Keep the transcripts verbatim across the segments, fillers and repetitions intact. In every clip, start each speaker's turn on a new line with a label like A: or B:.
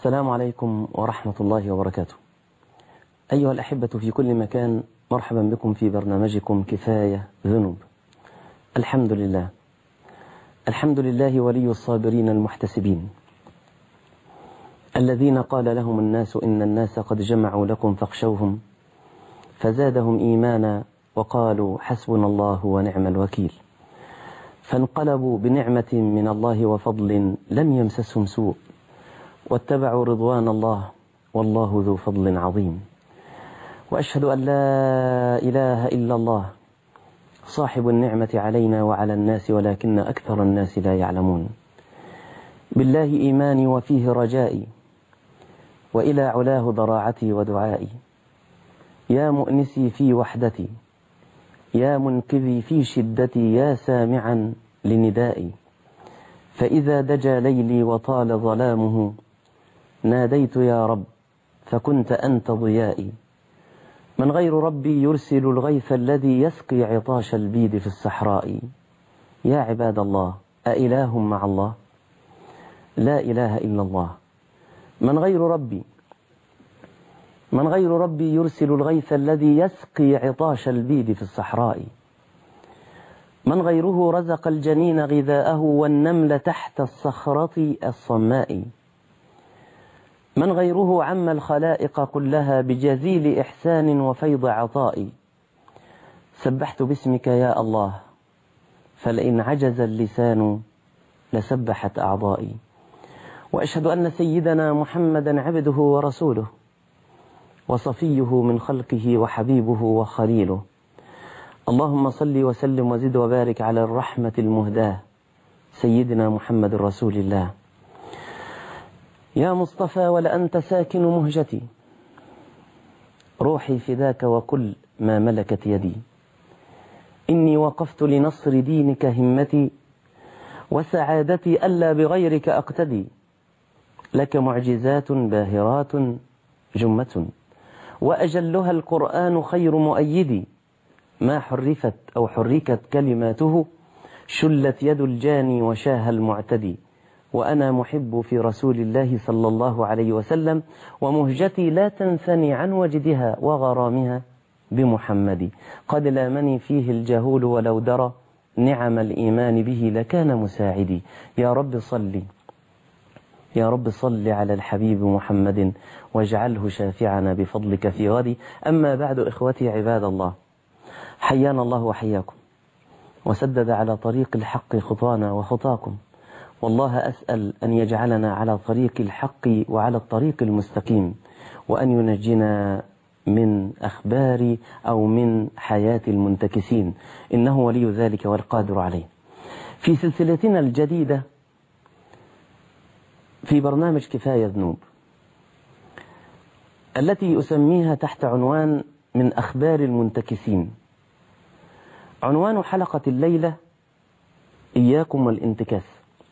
A: السلام عليكم ورحمة الله وبركاته. أيها الأحبة في كل مكان، مرحبا بكم في برنامجكم كفاية ذنوب. الحمد لله، الحمد لله ولي الصابرين المحتسبين الذين قال لهم الناس إن الناس قد جمعوا لكم فاخشوهم فزادهم إيمانا وقالوا حسبنا الله ونعم الوكيل، فانقلبوا بنعمة من الله وفضل لم يمسسهم سوء واتبعوا رضوان الله والله ذو فضل عظيم. وأشهد أن لا إله إلا الله صاحب النعمة علينا وعلى الناس ولكن أكثر الناس لا يعلمون. بالله إيماني وفيه رجائي وإلى علاه ضراعتي ودعائي، يا مؤنسي في وحدتي يا منقذي في شدتي يا سامعا لندائي، فإذا دجى ليلي وطال ظلامه ناديت يا رب فكنت أنت ضيائي. من غير ربي يرسل الغيث الذي يسقي عطاش البيد في الصحراء. يا عباد الله، أإله مع الله؟ لا إله إلا الله. من غير ربي من غير ربي يرسل الغيث الذي يسقي عطاش البيد في الصحراء. من غيره رزق الجنين غذاءه والنمل تحت الصخرة الصماء. من غيره عم الخلائق كلها بجزيل إحسان وفيض عطاء. سبحت باسمك يا الله فلئن عجز اللسان لسبحت أعضائي. وأشهد أن سيدنا محمدا عبده ورسوله وصفيه من خلقه وحبيبه وخليله. اللهم صل وسلم وزد وبارك على الرحمة المهداة سيدنا محمد رسول الله. يا مصطفى ولأنت ساكن مهجتي، روحي فداك وكل ما ملكت يدي. إني وقفت لنصر دينك همتي وسعادتي ألا بغيرك أقتدي. لك معجزات باهرات جمة وأجلها القرآن خير مؤيدي. ما حرفت أو حركت كلماته شلت يد الجاني وشاه المعتدي. وأنا محب في رسول الله صلى الله عليه وسلم ومهجتي لا تنثني عن وجدها وغرامها بمحمد. قد لامني فيه الجهول ولو درى نعم الإيمان به لكان مساعدي. يا رب صلي يا رب صل على الحبيب محمد واجعله شافعنا بفضلك في غد. أما بعد، إخوتي عباد الله، حيانا الله وحياكم وسدد على طريق الحق خطانا وخطاكم. والله أسأل أن يجعلنا على طريق الحق وعلى الطريق المستقيم، وأن ينجينا من أخبار أو من حياة المنتكسين، إنه ولي ذلك والقادر عليه. في سلسلتنا الجديدة في برنامج كفاية ذنوب التي أسميها تحت عنوان من أخبار المنتكسين، عنوان حلقة الليلة إياكم والانتكاس.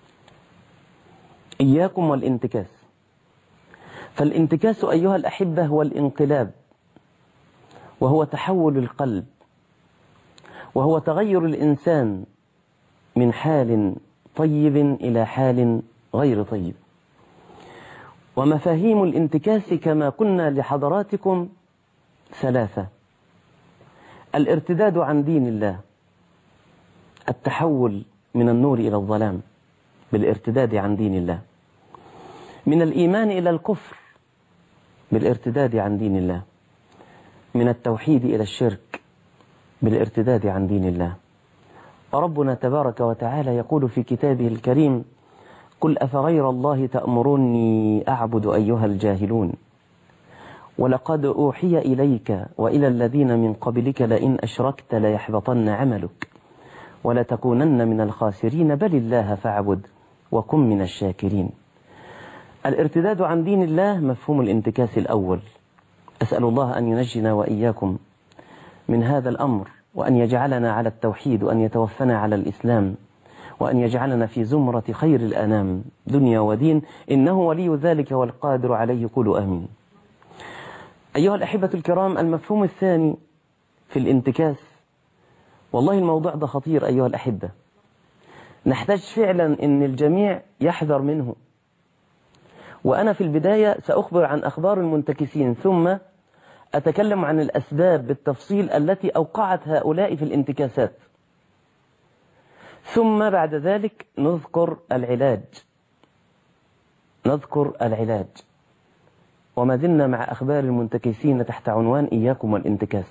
A: إياكم والانتكاس. فالانتكاس أيها الأحبة هو الانقلاب، وهو تحول القلب، وهو تغير الإنسان من حال طيب إلى حال غير طيب. ومفاهيم الانتكاس كما قلنا لحضراتكم ثلاثة: الارتداد عن دين الله، التحول من النور إلى الظلام بالارتداد عن دين الله، من الإيمان إلى الكفر بالارتداد عن دين الله، من التوحيد إلى الشرك بالارتداد عن دين الله. وربنا تبارك وتعالى يقول في كتابه الكريم: قل أفغير الله تأمرني أعبد أيها الجاهلون ولقد أوحي إليك وإلى الذين من قبلك لئن أشركت ليحبطن عملك ولتكونن من الخاسرين بل الله فاعبد وكن من الشاكرين. الارتداد عن دين الله مفهوم الانتكاس الأول. أسأل الله أن ينجنا وإياكم من هذا الأمر، وأن يجعلنا على التوحيد، وأن يتوفنا على الإسلام، وأن يجعلنا في زمرة خير الأنام دنيا ودين، إنه ولي ذلك والقادر عليه. قولوا آمين. أيها الأحبة الكرام، المفهوم الثاني في الانتكاس، والله الموضوع ده خطير أيها الأحبة، نحتاج فعلا أن الجميع يحذر منه وأنا في البداية سأخبر عن أخبار المنتكسين، ثم أتكلم عن الأسباب بالتفصيل التي أوقعت هؤلاء في الانتكاسات، ثم بعد ذلك نذكر العلاج نذكر العلاج وما زلنا مع أخبار المنتكسين تحت عنوان إياكم والانتكاس.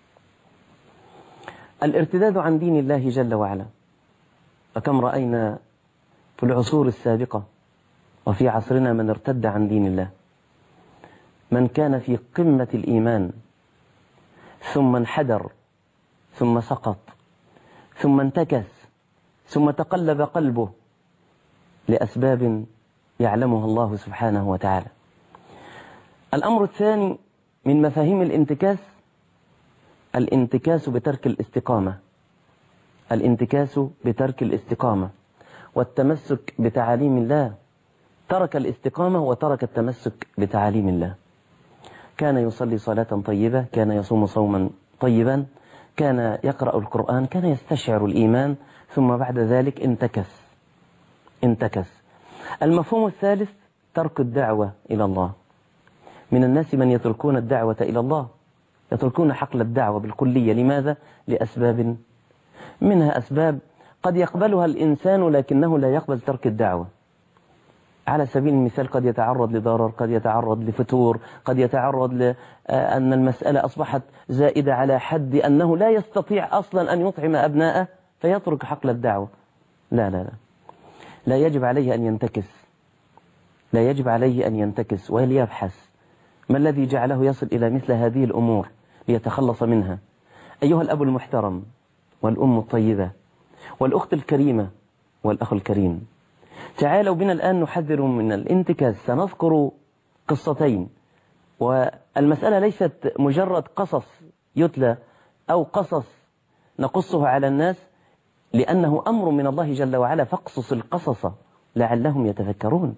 A: الارتداد عن دين الله جل وعلا، فكم رأينا في العصور السابقة وفي عصرنا من ارتد عن دين الله، من كان في قمة الإيمان ثم انحدر ثم سقط ثم انتكس ثم تقلب قلبه لأسباب يعلمها الله سبحانه وتعالى. الأمر الثاني من مفاهيم الانتكاس الانتكاس بترك الاستقامة الانتكاس بترك الاستقامة والتمسك بتعاليم الله. ترك الاستقامة وترك التمسك بتعاليم الله. كان يصلي صلاة طيبة، كان يصوم صوما طيبا، كان يقرأ القرآن، كان يستشعر الإيمان، ثم بعد ذلك انتكس انتكس المفهوم الثالث ترك الدعوة إلى الله. من الناس من يتركون الدعوة إلى الله، يتركون حقل الدعوة بالكلية. لماذا؟ لأسباب، منها أسباب قد يقبلها الإنسان لكنه لا يقبل ترك الدعوة. على سبيل المثال قد يتعرض لضرر، قد يتعرض لفتور، قد يتعرض لأن المسألة أصبحت زائدة على حد أنه لا يستطيع أصلا أن يطعم أبناءه فيترك حقل الدعوة. لا لا لا لا يجب عليه أن ينتكس لا يجب عليه أن ينتكس وليبحث ما الذي جعله يصل إلى مثل هذه الأمور ليتخلص منها. أيها الأب المحترم والأم الطيبة والأخت الكريمة والأخ الكريم، تعالوا بنا الآن نحذر من الانتكاس. سنذكر قصتين، والمسألة ليست مجرد قصص يتلى أو قصص نقصها على الناس، لأنه أمر من الله جل وعلا، فاقصص القصص لعلهم يتفكرون.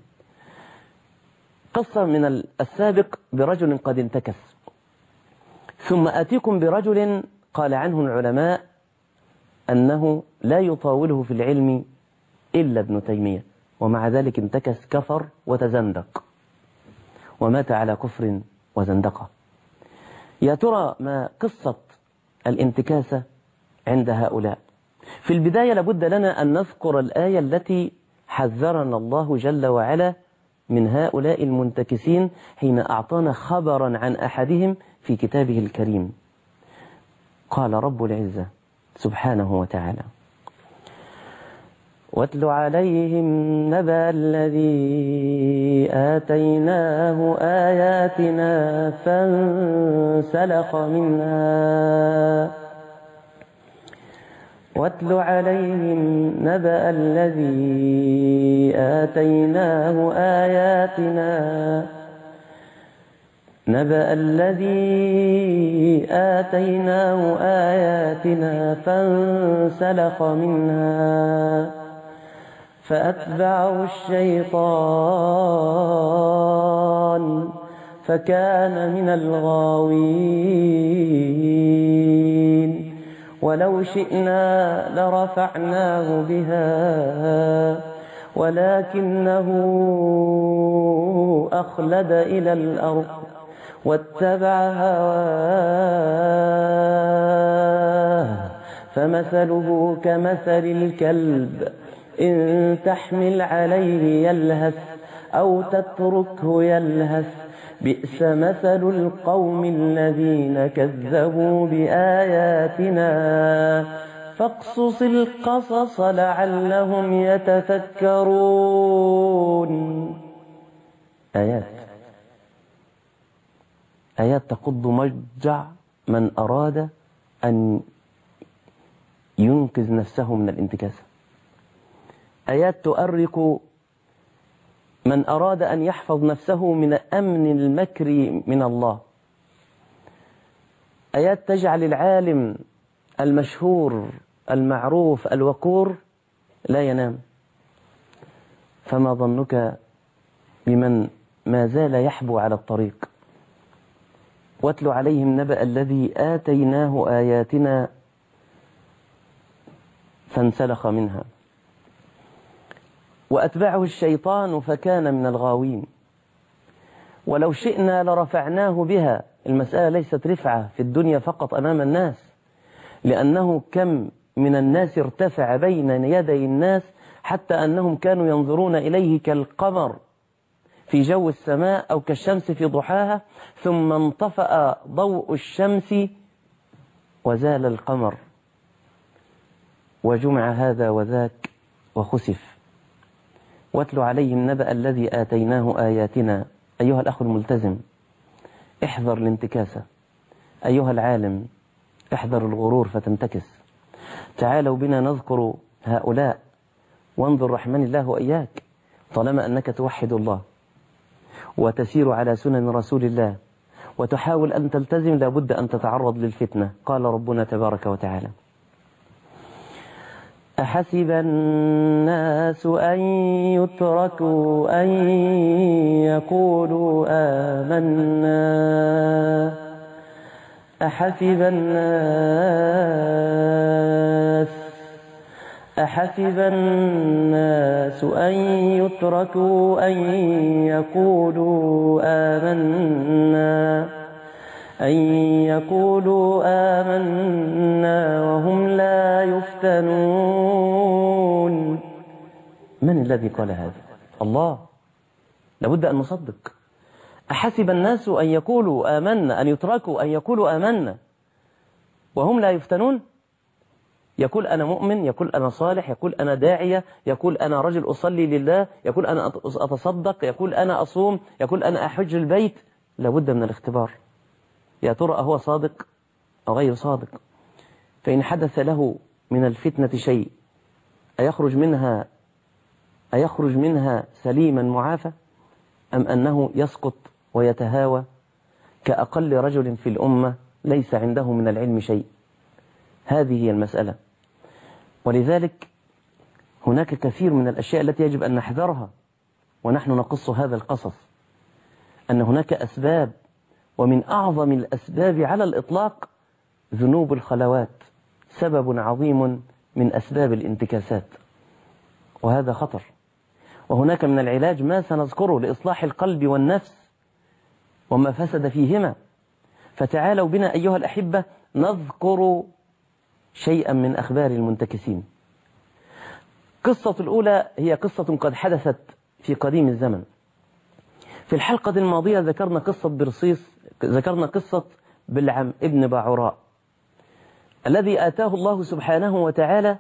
A: قصة من السابق برجل قد انتكس، ثم آتيكم برجل قال عنه العلماء أنه لا يطاوله في العلم إلا ابن تيمية، ومع ذلك انتكس، كفر وتزندق ومات على كفر وزندقة. يا ترى ما قصة الانتكاسة عند هؤلاء؟ في البداية لابد لنا أن نذكر الآية التي حذرنا الله جل وعلا من هؤلاء المنتكسين حين أعطانا خبرا عن أحدهم في كتابه الكريم. قال رب العزة سبحانه وتعالى: واتل عليهم نبأ الذي آتيناه آياتنا فانسلخ منها واتل عليهم نبأ الذي آتيناه آياتنا نبأ الذي آتيناه آياتنا فانسلخ منها فأتبعه الشيطان فكان من الغاوين ولو شئنا لرفعناه بها ولكنه أخلد إلى الأرض واتبع هواه فمثله كمثل الكلب إن تحمل عليه يلهث أو تتركه يلهث بئس مثل القوم الذين كذبوا بآياتنا فاقصص القصص لعلهم يتفكرون. آيات آيات تقض مضجع من أراد أن ينقذ نفسه من الانتكاسة. آيات تؤرق من أراد أن يحفظ نفسه من أمن المكر من الله. آيات تجعل العالم المشهور المعروف الوقور لا ينام. فما ظنك بمن ما زال يحبو على الطريق؟ واتل عليهم نبأ الذي آتيناه آياتنا فانسلخ منها وأتبعه الشيطان فكان من الغاوين. ولو شئنا لرفعناه بها. المسألة ليست رفعة في الدنيا فقط أمام الناس، لأنه كم من الناس ارتفع بين يدي الناس حتى أنهم كانوا ينظرون إليه كالقمر في جو السماء أو كالشمس في ضحاها، ثم انطفأ ضوء الشمس وزال القمر وجمع هذا وذاك وخسف. واتل عليهم نبأ الذي آتيناه آياتنا. أيها الأخ الملتزم، احذر الانتكاسة. أيها العالم، احذر الغرور فتنتكس. تعالوا بنا نذكر هؤلاء وانظر رحمن الله وإياك. طالما أنك توحد الله وتسير على سنن رسول الله وتحاول أن تلتزم، لابد أن تتعرض للفتنة. قال ربنا تبارك وتعالى: أحسب الناس أن يتركوا أن يقولوا آمنا أحسب الناس أحسب الناس أن يتركوا أن يقولوا آمنا أن يقولوا آمنا وهم لا يفتنون. من الذي قال هذا؟ الله. لابد أن نصدق. أحسب الناس أن يقولوا آمنا، أن يتركوا أن يقولوا آمنا وهم لا يفتنون. يقول أنا مؤمن، يقول أنا صالح، يقول أنا داعية، يقول أنا رجل أصلي لله، يقول أنا أتصدق، يقول أنا أصوم، يقول أنا أحج البيت. لابد من الاختبار. يا ترى هو صادق أو غير صادق؟ فإن حدث له من الفتنة شيء أيخرج منها أيخرج منها سليما معافى، أم أنه يسقط ويتهاوى كأقل رجل في الأمة ليس عنده من العلم شيء؟ هذه هي المسألة. ولذلك هناك كثير من الأشياء التي يجب أن نحذرها ونحن نقص هذا القصص. أن هناك أسباب، ومن أعظم الأسباب على الإطلاق ذنوب الخلوات، سبب عظيم من أسباب الانتكاسات، وهذا خطر. وهناك من العلاج ما سنذكره لإصلاح القلب والنفس وما فسد فيهما. فتعالوا بنا أيها الأحبة نذكر شيئا من أخبار المنتكسين. قصة الأولى هي قصة قد حدثت في قديم الزمن. في الحلقة الماضية ذكرنا قصة برصيص، ذكرنا قصة بلعم ابن باعوراء الذي آتاه الله سبحانه وتعالى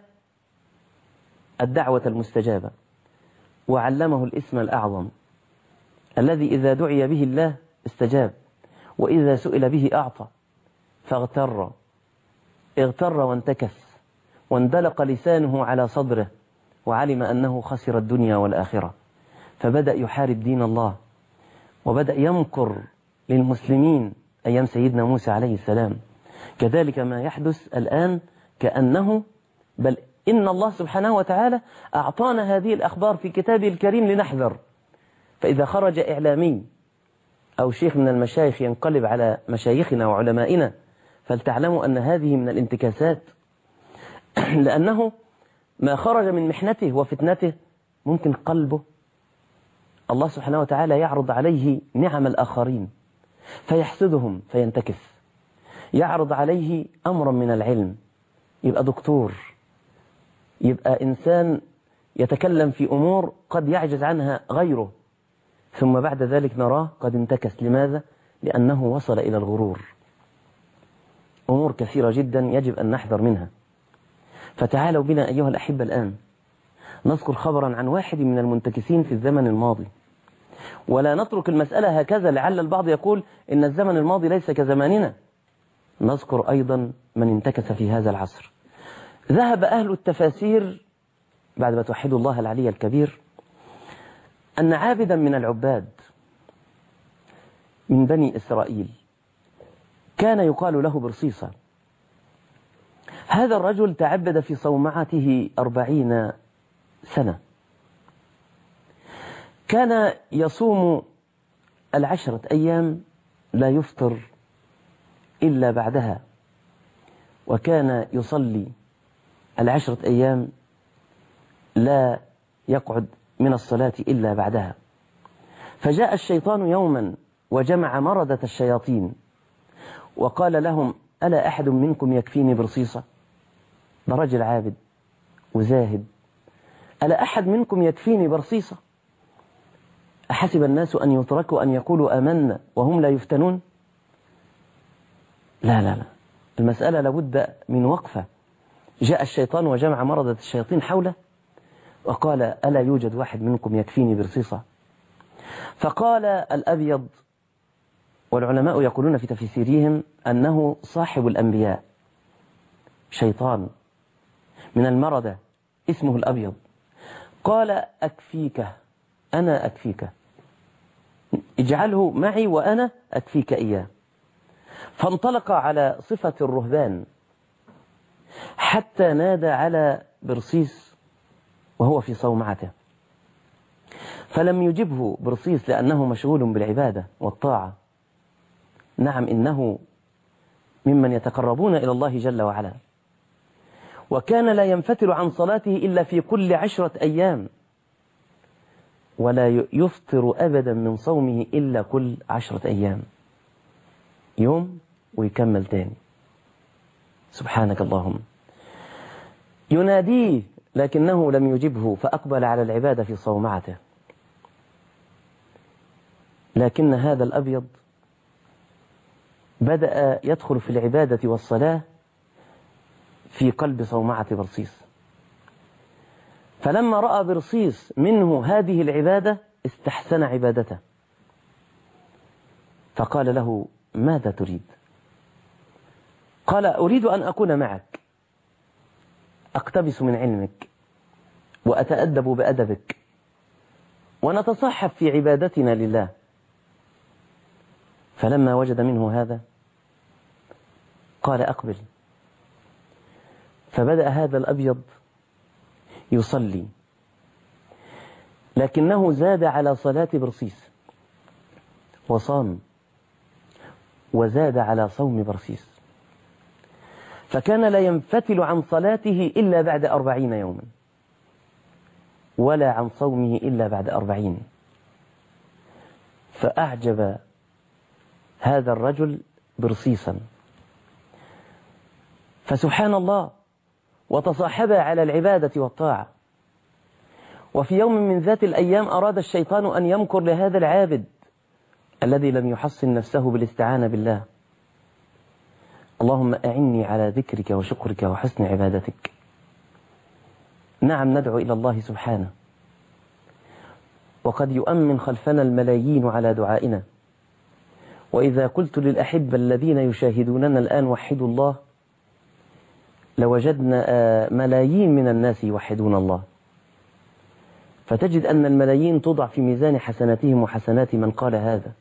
A: الدعوة المستجابة وعلمه الاسم الأعظم الذي إذا دعي به الله استجاب، وإذا سئل به أعطى. فاغتر اغتر وانتكس واندلق لسانه على صدره وعلم أنه خسر الدنيا والآخرة، فبدأ يحارب دين الله وبدأ يمكر للمسلمين أيام سيدنا موسى عليه السلام. كذلك ما يحدث الآن، كأنه بل إن الله سبحانه وتعالى أعطانا هذه الأخبار في كتابه الكريم لنحذر. فإذا خرج إعلامي أو شيخ من المشايخ ينقلب على مشايخنا وعلمائنا فلتعلموا أن هذه من الانتكاسات، لأنه ما خرج من محنته وفتنته ممكن قلبه الله سبحانه وتعالى يعرض عليه نعم الآخرين فيحسدهم فينتكس، يعرض عليه أمرا من العلم يبقى دكتور، يبقى إنسان يتكلم في أمور قد يعجز عنها غيره، ثم بعد ذلك نراه قد انتكس. لماذا؟ لأنه وصل إلى الغرور. أمور كثيرة جدا يجب أن نحذر منها. فتعالوا بنا أيها الأحبة الآن نذكر خبرا عن واحد من المنتكسين في الزمن الماضي، ولا نترك المسألة هكذا لعل البعض يقول إن الزمن الماضي ليس كزماننا. نذكر أيضا من انتكس في هذا العصر. ذهب أهل التفاسير بعد ما توحدوا الله العلي الكبير أن عابدا من العباد من بني إسرائيل كان يقال له برصيصة. هذا الرجل تعبد في صومعته أربعين سنة، كان يصوم العشرة أيام لا يفطر إلا بعدها، وكان يصلي العشرة أيام لا يقعد من الصلاة إلا بعدها. فجاء الشيطان يوما وجمع مردة الشياطين وقال لهم: ألا أحد منكم يكفيني برصيصة؟ ده رجل عابد وزاهد. ألا أحد منكم يكفيني برصيصة؟ أحسب الناس أن يتركوا أن يقولوا آمنا وهم لا يفتنون؟ لا لا لا، المسألة لابد من وقفة. جاء الشيطان وجمع مردة الشياطين حوله وقال: ألا يوجد واحد منكم يكفيني برصيصة؟ فقال الأبيض، والعلماء يقولون في تفسيرهم أنه صاحب الأنبياء، شيطان من المردة اسمه الأبيض، قال: أكفيك، أنا أكفيك، اجعله معي وأنا أكفيك إياه. فانطلق على صفة الرهبان حتى نادى على برصيس وهو في صومعته، فلم يجبه برصيس لأنه مشغول بالعبادة والطاعة. نعم، إنه ممن يتقربون إلى الله جل وعلا، وكان لا ينفتل عن صلاته إلا في كل عشرة أيام، ولا يفطر أبدا من صومه إلا كل عشرة أيام، يوم ويكمل تاني. سبحانك اللهم. يناديه لكنه لم يجبه، فأقبل على العبادة في صومعته. لكن هذا الأبيض بدأ يدخل في العبادة والصلاة في قلب صومعة برصيس، فلما رأى برصيس منه هذه العبادة استحسن عبادته، فقال له: ماذا تريد؟ قال: أريد أن أكون معك، أقتبس من علمك وأتأدب بأدبك ونتصحف في عبادتنا لله. فلما وجد منه هذا قال: أقبل. فبدأ هذا الأبيض يصلي، لكنه زاد على صلاة برصيس وصام، وزاد على صوم برصيس، فكان لا ينفتل عن صلاته إلا بعد أربعين يوما، ولا عن صومه إلا بعد أربعين. فأعجب هذا الرجل برصيصا، فسبحان الله، وتصاحبا على العبادة والطاعة. وفي يوم من ذات الأيام أراد الشيطان أن يمكر لهذا العابد الذي لم يحصن نفسه بالاستعانة بالله: اللهم أعني على ذكرك وشكرك وحسن عبادتك. نعم، ندعو إلى الله سبحانه، وقد يؤمن خلفنا الملايين على دعائنا. وإذا قلت للأحبة الذين يشاهدوننا الآن وحدوا الله، لوجدنا ملايين من الناس يوحدون الله، فتجد أن الملايين توضع في ميزان حسناتهم وحسنات من قال هذا.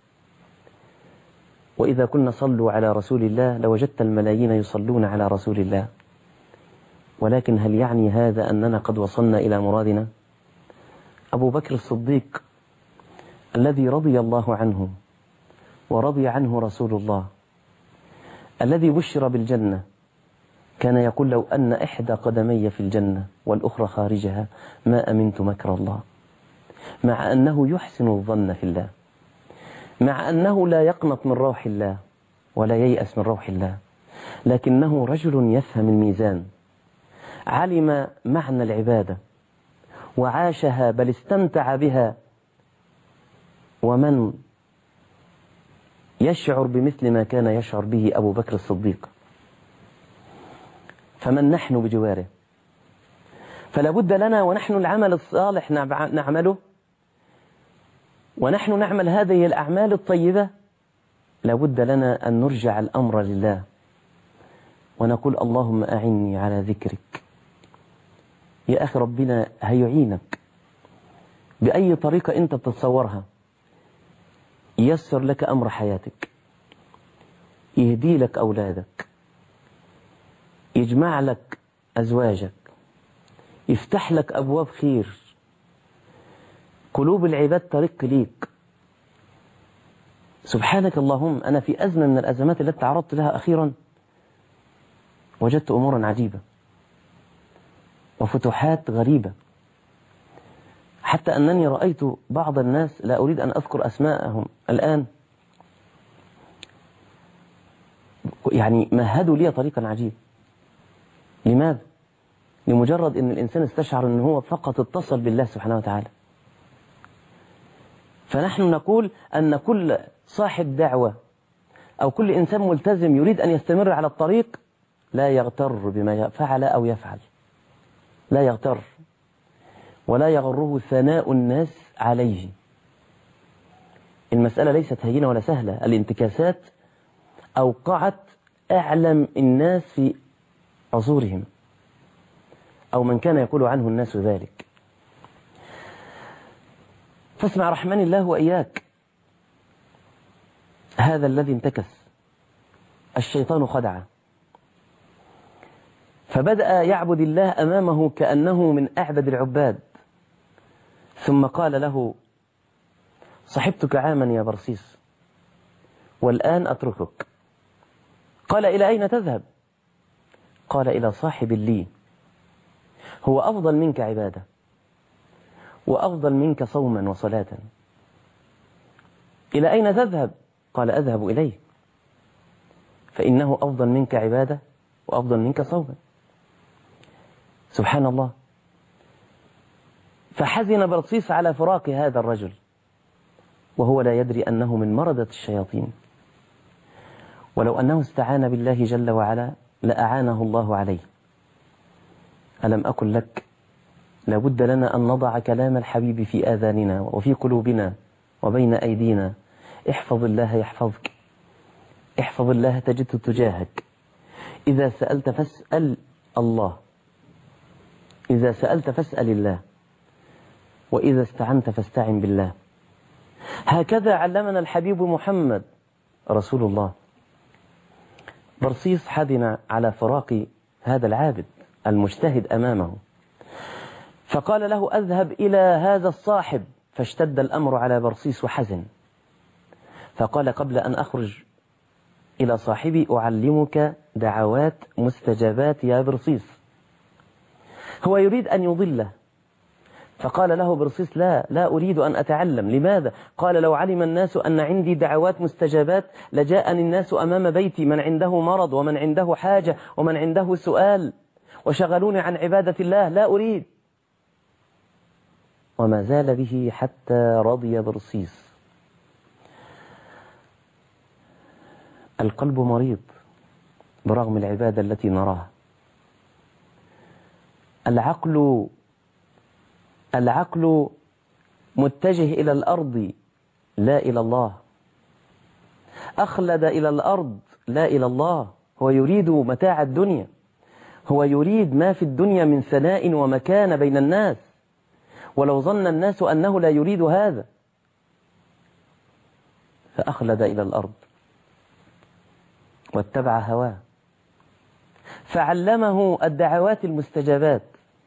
A: وإذا كنا صلوا على رسول الله لوجدت الملايين يصلون على رسول الله. ولكن هل يعني هذا أننا قد وصلنا إلى مرادنا؟ أبو بكر الصديق الذي رضي الله عنه ورضي عنه رسول الله، الذي بشر بالجنة، كان يقول: لو أن إحدى قدمي في الجنة والأخرى خارجها ما أمنت مكر الله. مع أنه يحسن الظن في الله، مع أنه لا يقنط من روح الله ولا ييأس من روح الله، لكنه رجل يفهم الميزان، علم معنى العبادة وعاشها، بل استمتع بها. ومن يشعر بمثل ما كان يشعر به أبو بكر الصديق؟ فمن نحن بجواره؟ فلا بد لنا ونحن العمل الصالح نعمله، ونحن نعمل هذه الأعمال الطيبة، لا بد لنا أن نرجع الأمر لله ونقول: اللهم أعني على ذكرك. يا أخي، ربنا هيعينك بأي طريقة أنت بتتصورها، ييسر لك أمر حياتك، يهدي لك أولادك، يجمع لك أزواجك، يفتح لك أبواب خير، قلوب العباد طريق ليك. سبحانك اللهم. أنا في أزمة من الأزمات التي تعرضت لها أخيرا وجدت أمورا عجيبة وفتوحات غريبة، حتى أنني رأيت بعض الناس، لا أريد أن أذكر أسماءهم الآن، يعني مهدوا لي طريقا عجيب. لماذا؟ لمجرد أن الإنسان استشعر أنه هو فقط اتصل بالله سبحانه وتعالى. فنحن نقول أن كل صاحب دعوة أو كل إنسان ملتزم يريد أن يستمر على الطريق لا يغتر بما فعل أو يفعل، لا يغتر ولا يغره ثناء الناس عليه. المسألة ليست هينة ولا سهلة. الانتكاسات أوقعت أعلم الناس في عصورهم، أو من كان يقول عنه الناس ذلك. فاسمع رحمن الله وإياك. هذا الذي انتكس الشيطان خدعه، فبدأ يعبد الله أمامه كأنه من أعبد العباد، ثم قال له: صحبتك عاما يا برصيس والآن أتركك. قال: إلى أين تذهب؟ قال: إلى صاحب لي هو أفضل منك عبادة وأفضل منك صوما وصلاة. إلى أين تذهب؟ قال: أذهب إليه فإنه أفضل منك عبادة وأفضل منك صوما. سبحان الله. فحزن برصيس على فراق هذا الرجل وهو لا يدري أنه من مردة الشياطين، ولو أنه استعان بالله جل وعلا لأعانه الله عليه. ألم أقل لك لابد لنا أن نضع كلام الحبيب في آذاننا وفي قلوبنا وبين أيدينا. احفظ الله يحفظك، احفظ الله تجد تجاهك. إذا سألت فاسأل الله، إذا سألت فاسأل الله، وإذا استعنت فاستعن بالله. هكذا علمنا الحبيب محمد رسول الله. برصيس حزن على فراق هذا العابد المجتهد أمامه، فقال له: أذهب إلى هذا الصاحب. فاشتد الأمر على برصيس وحزن، فقال: قبل أن أخرج إلى صاحبي أعلمك دعوات مستجابات يا برصيس. هو يريد أن يضله، فقال له برصيس: لا لا أريد أن أتعلم. لماذا؟ قال: لو علم الناس أن عندي دعوات مستجابات لجاءني الناس أمام بيتي، من عنده مرض ومن عنده حاجة ومن عنده سؤال، وشغلوني عن عبادة الله. لا أريد. وما زال به حتى رضي برصيس. القلب مريض برغم العبادة التي نراها. العقل العقل متجه إلى الأرض لا إلى الله، أخلد إلى الأرض لا إلى الله. هو يريد متاع الدنيا، هو يريد ما في الدنيا من ثناء ومكانة بين الناس، ولو ظن الناس أنه لا يريد هذا فأخلد إلى الأرض واتبع هواه، فعلمه الدعوات المستجابات.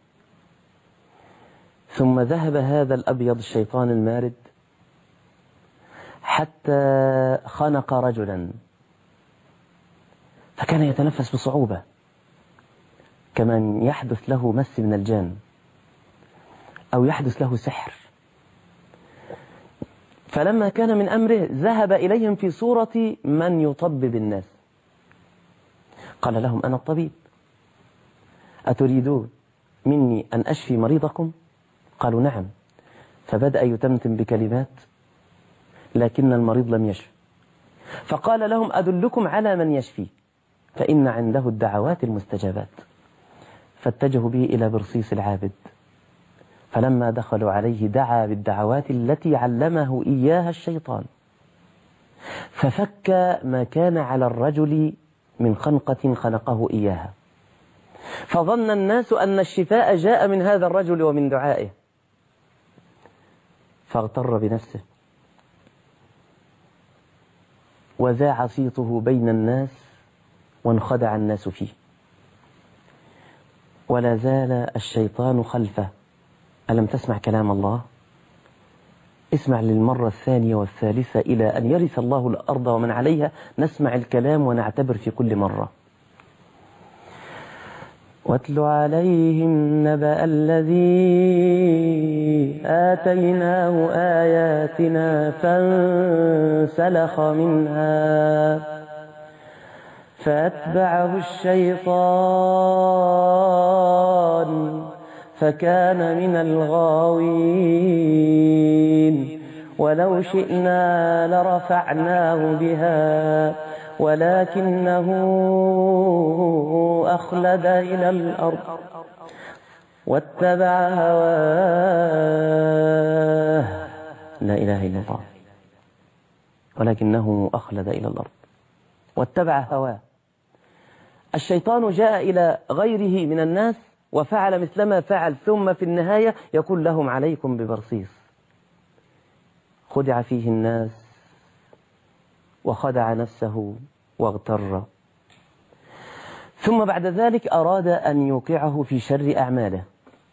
A: ثم ذهب هذا الأبيض الشيطان المارد حتى خنق رجلا، فكان يتنفس بصعوبة كمن يحدث له مس من الجان أو يحدث له سحر. فلما كان من أمره ذهب إليهم في صورة من يطبب الناس. قال لهم: أنا الطبيب، أتريدون مني أن أشفي مريضكم؟ قالوا: نعم. فبدأ يتمتم بكلمات لكن المريض لم يشفي. فقال لهم: أدلكم على من يشفي فإن عنده الدعوات المستجابات. فاتجهوا به إلى برصيس العابد، فلما دخلوا عليه دعا بالدعوات التي علمه إياها الشيطان، ففك ما كان على الرجل من خنقة خنقه إياها، فظن الناس أن الشفاء جاء من هذا الرجل ومن دعائه، فاغتر بنفسه وذاع صيته بين الناس وانخدع الناس فيه. ولا زال الشيطان خلفه. ألم تسمع كلام الله؟ اسمع للمرة الثانية والثالثة إلى أن يرث الله الأرض ومن عليها. نسمع الكلام ونعتبر في كل مرة. واتل عليهم نبأ الذي آتيناه آياتنا فانسلخ منها فأتبعه الشيطان فكان من الغاوين ولو شئنا لرفعناه بها ولكنه أخلد إلى الأرض واتبع هواه. لا إله إلا الله. ولكنه أخلد إلى الأرض واتبع هواه. الشيطان جاء إلى غيره من الناس وفعل مثلما فعل، ثم في النهاية يقول لهم عليكم ببرصيص. خدع فيه الناس وخدع نفسه واغتر، ثم بعد ذلك أراد أن يوقعه في شر أعماله،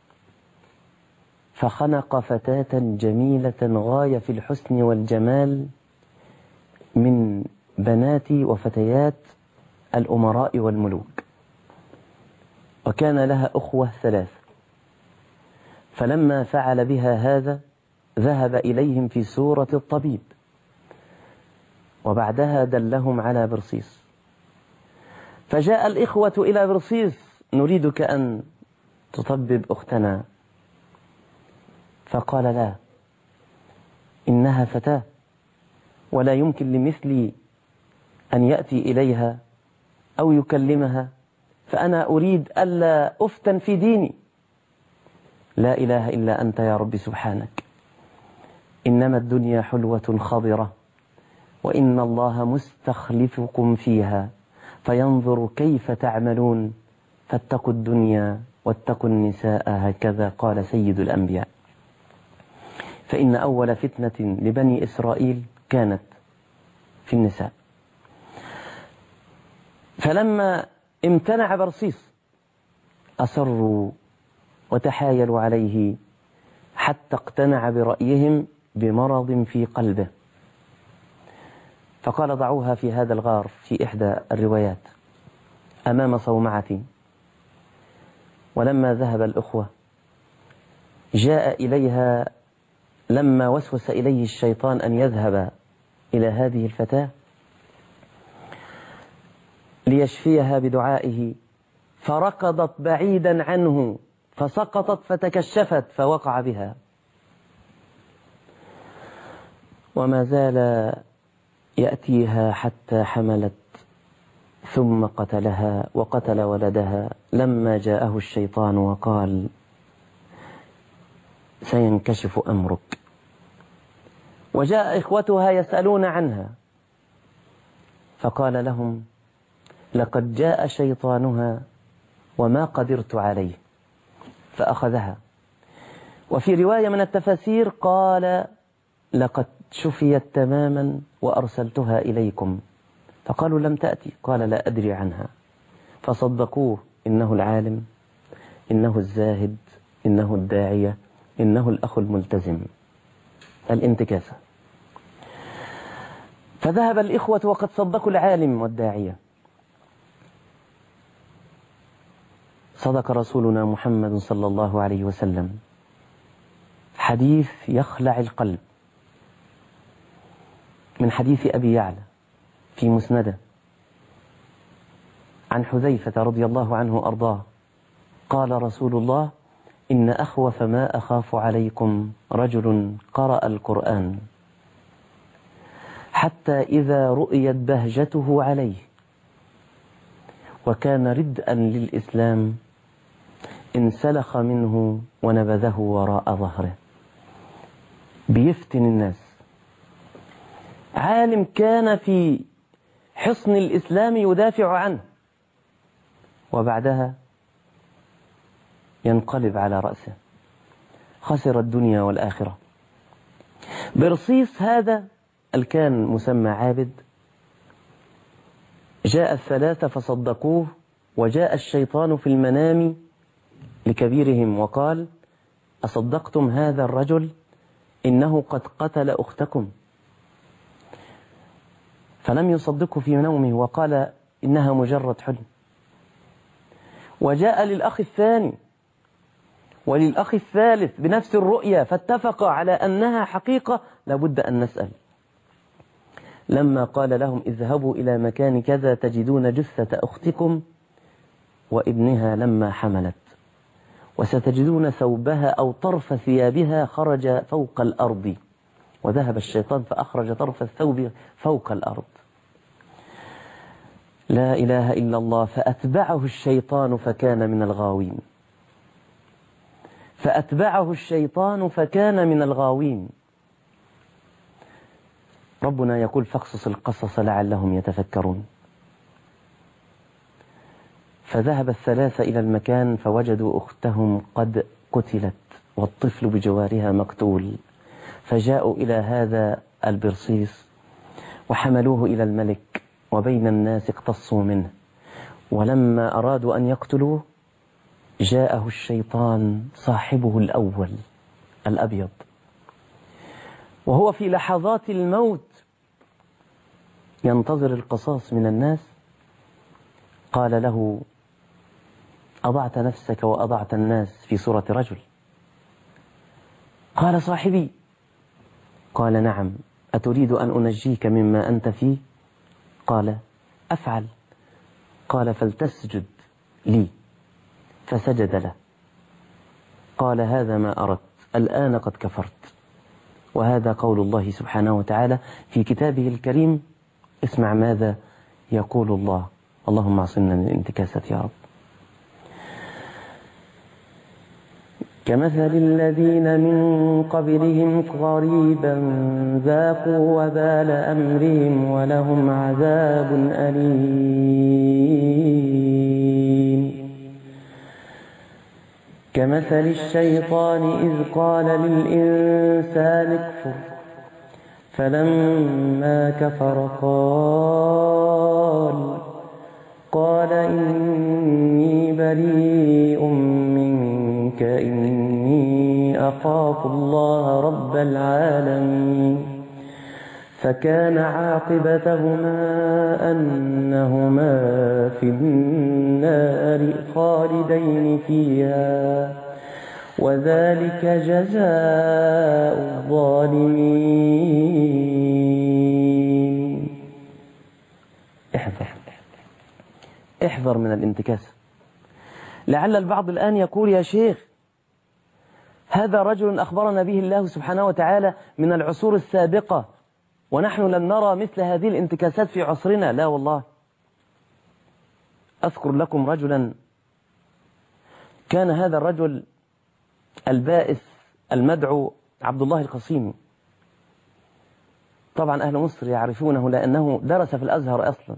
A: فخنق فتاة جميلة غاية في الحسن والجمال من بنات وفتيات الأمراء والملوك، وكان لها أخوة ثلاث. فلما فعل بها هذا ذهب إليهم في سورة الطبيب، وبعدها دلهم على برصيص. فجاء الإخوة إلى برصيص: نريدك أن تطبب أختنا. فقال: لا، إنها فتاة ولا يمكن لمثلي أن يأتي إليها أو يكلمها، فأنا أريد ألا أفتن في ديني. لا إله إلا أنت يا رب سبحانك، إنما الدنيا حلوة خضرة وإن الله مستخلفكم فيها فينظر كيف تعملون، فاتقوا الدنيا واتقوا النساء، هكذا قال سيد الأنبياء. فإن أول فتنة لبني إسرائيل كانت في النساء. فلما امتنع برصيص أصروا وتحايلوا عليه حتى اقتنع برأيهم بمرض في قلبه، فقال: ضعوها في هذا الغار في إحدى الروايات أمام صومعتي. ولما ذهب الأخوة جاء إليها لما وسوس إليه الشيطان أن يذهب إلى هذه الفتاة ليشفيها بدعائه، فركضت بعيدا عنه فسقطت فتكشفت فوقع بها، وما زال يأتيها حتى حملت ثم قتلها وقتل ولدها لما جاءه الشيطان وقال: سينكشف أمرك. وجاء إخوتها يسألون عنها فقال لهم: لقد جاء شيطانها وما قدرت عليه، فأخذها. وفي رواية من التفاسير قال: لقد شفيت تماما وأرسلتها إليكم، فقالوا: لم تأتي. قال: لا أدري عنها. فصدقوه: إنه العالم، إنه الزاهد، إنه الداعية، إنه الأخ الملتزم. الانتكاسة. فذهب الإخوة وقد صدقوا العالم والداعية. صدق رسولنا محمد صلى الله عليه وسلم حديث يخلع القلب من حديث أبي يعلى في مسنده عن حذيفة رضي الله عنه أرضاه قال رسول الله: إن أخوف ما أخاف عليكم رجل قرأ القرآن حتى إذا رؤيت بهجته عليه وكان ردءا للإسلام انسلخ منه ونبذه وراء ظهره. بيفتن الناس، عالم كان في حصن الإسلام يدافع عنه، وبعدها ينقلب على رأسه، خسر الدنيا والآخرة. برصيص هذا الكان مسمى عابد، جاء الثلاثة فصدقوه، وجاء الشيطان في المنام لكبيرهم وقال: أصدقتم هذا الرجل؟ إنه قد قتل أختكم. فلم يصدقه في نومه وقال: إنها مجرد حلم. وجاء للأخ الثاني وللأخ الثالث بنفس الرؤيا، فاتفق على أنها حقيقة لابد أن نسأل. لما قال لهم اذهبوا إلى مكان كذا تجدون جثة أختكم وابنها لما حملت وستجدون ثوبها أو طرف ثيابها خرج فوق الأرض، وذهب الشيطان فأخرج طرف الثوب فوق الأرض. لا إله إلا الله. فأتبعه الشيطان فكان من الغاوين، فأتبعه الشيطان فكان من الغاوين. ربنا يقول فاقصص القصص لعلهم يتفكرون. فذهب الثلاثة إلى المكان فوجدوا أختهم قد قتلت والطفل بجوارها مقتول، فجاءوا إلى هذا البرصيص وحملوه إلى الملك، وبين الناس اقتصوا منه، ولما أرادوا أن يقتلوه جاءه الشيطان صاحبه الأول الأبيض، وهو في لحظات الموت ينتظر القصاص من الناس، قال له أضعت نفسك وأضعت الناس في صورة رجل؟ قال صاحبي. قال نعم، أتريد أن أنجيك مما أنت فيه؟ قال أفعل. قال فلتسجد لي، فسجد له. قال هذا ما أردت، الآن قد كفرت. وهذا قول الله سبحانه وتعالى في كتابه الكريم. اسمع ماذا يقول الله، اللهم عصمنا من الانتكاسات يا رب. كمثل الذين من قبلهم قريبا ذاقوا وبال أمرهم ولهم عذاب أليم. كمثل الشيطان إذ قال للإنسان اكفر فلما كفر قال قال إني بريء منك إني أخاف الله رب العالمين. فكان عاقبتهما أنهما في النار خالدين فيها وذلك جزاء الظالمين. احذر احذر من الانتكاسة. لعل البعض الآن يقول يا شيخ هذا رجل أخبرنا به الله سبحانه وتعالى من العصور السابقة، ونحن لم نرى مثل هذه الانتكاسات في عصرنا. لا والله. أذكر لكم رجلا، كان هذا الرجل البائس المدعو عبد الله القصيمي. طبعا أهل مصر يعرفونه لأنه درس في الأزهر أصلا،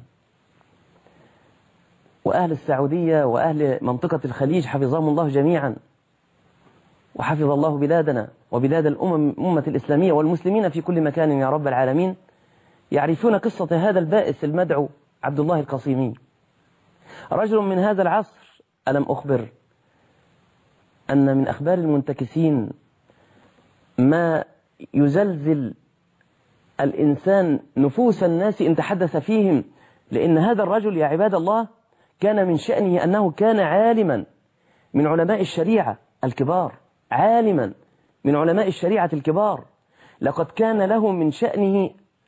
A: وأهل السعودية وأهل منطقة الخليج حفظهم الله جميعا، وحفظ الله بلادنا وبلاد الأمم الأمة الإسلامية والمسلمين في كل مكان يا رب العالمين، يعرفون قصة هذا البائس المدعو عبد الله القصيمي. رجل من هذا العصر، ألم أخبر أن من أخبار المنتكسين ما يزلزل الإنسان نفوس الناس إن تحدث فيهم، لأن هذا الرجل يا عباد الله كان من شأنه أنه كان عالما من علماء الشريعة الكبار، عالما من علماء الشريعة الكبار. لقد كان له من شأنه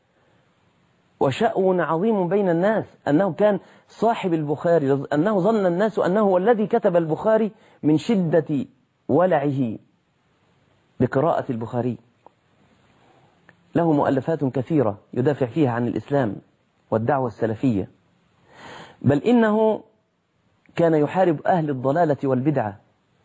A: وشأن عظيم بين الناس أنه كان صاحب البخاري، أنه ظن الناس أنه هو الذي كتب البخاري من شدة ولعه بقراءة البخاري. له مؤلفات كثيرة يدافع فيها عن الإسلام والدعوة السلفية، بل إنه كان يحارب أهل الضلالة والبدعة،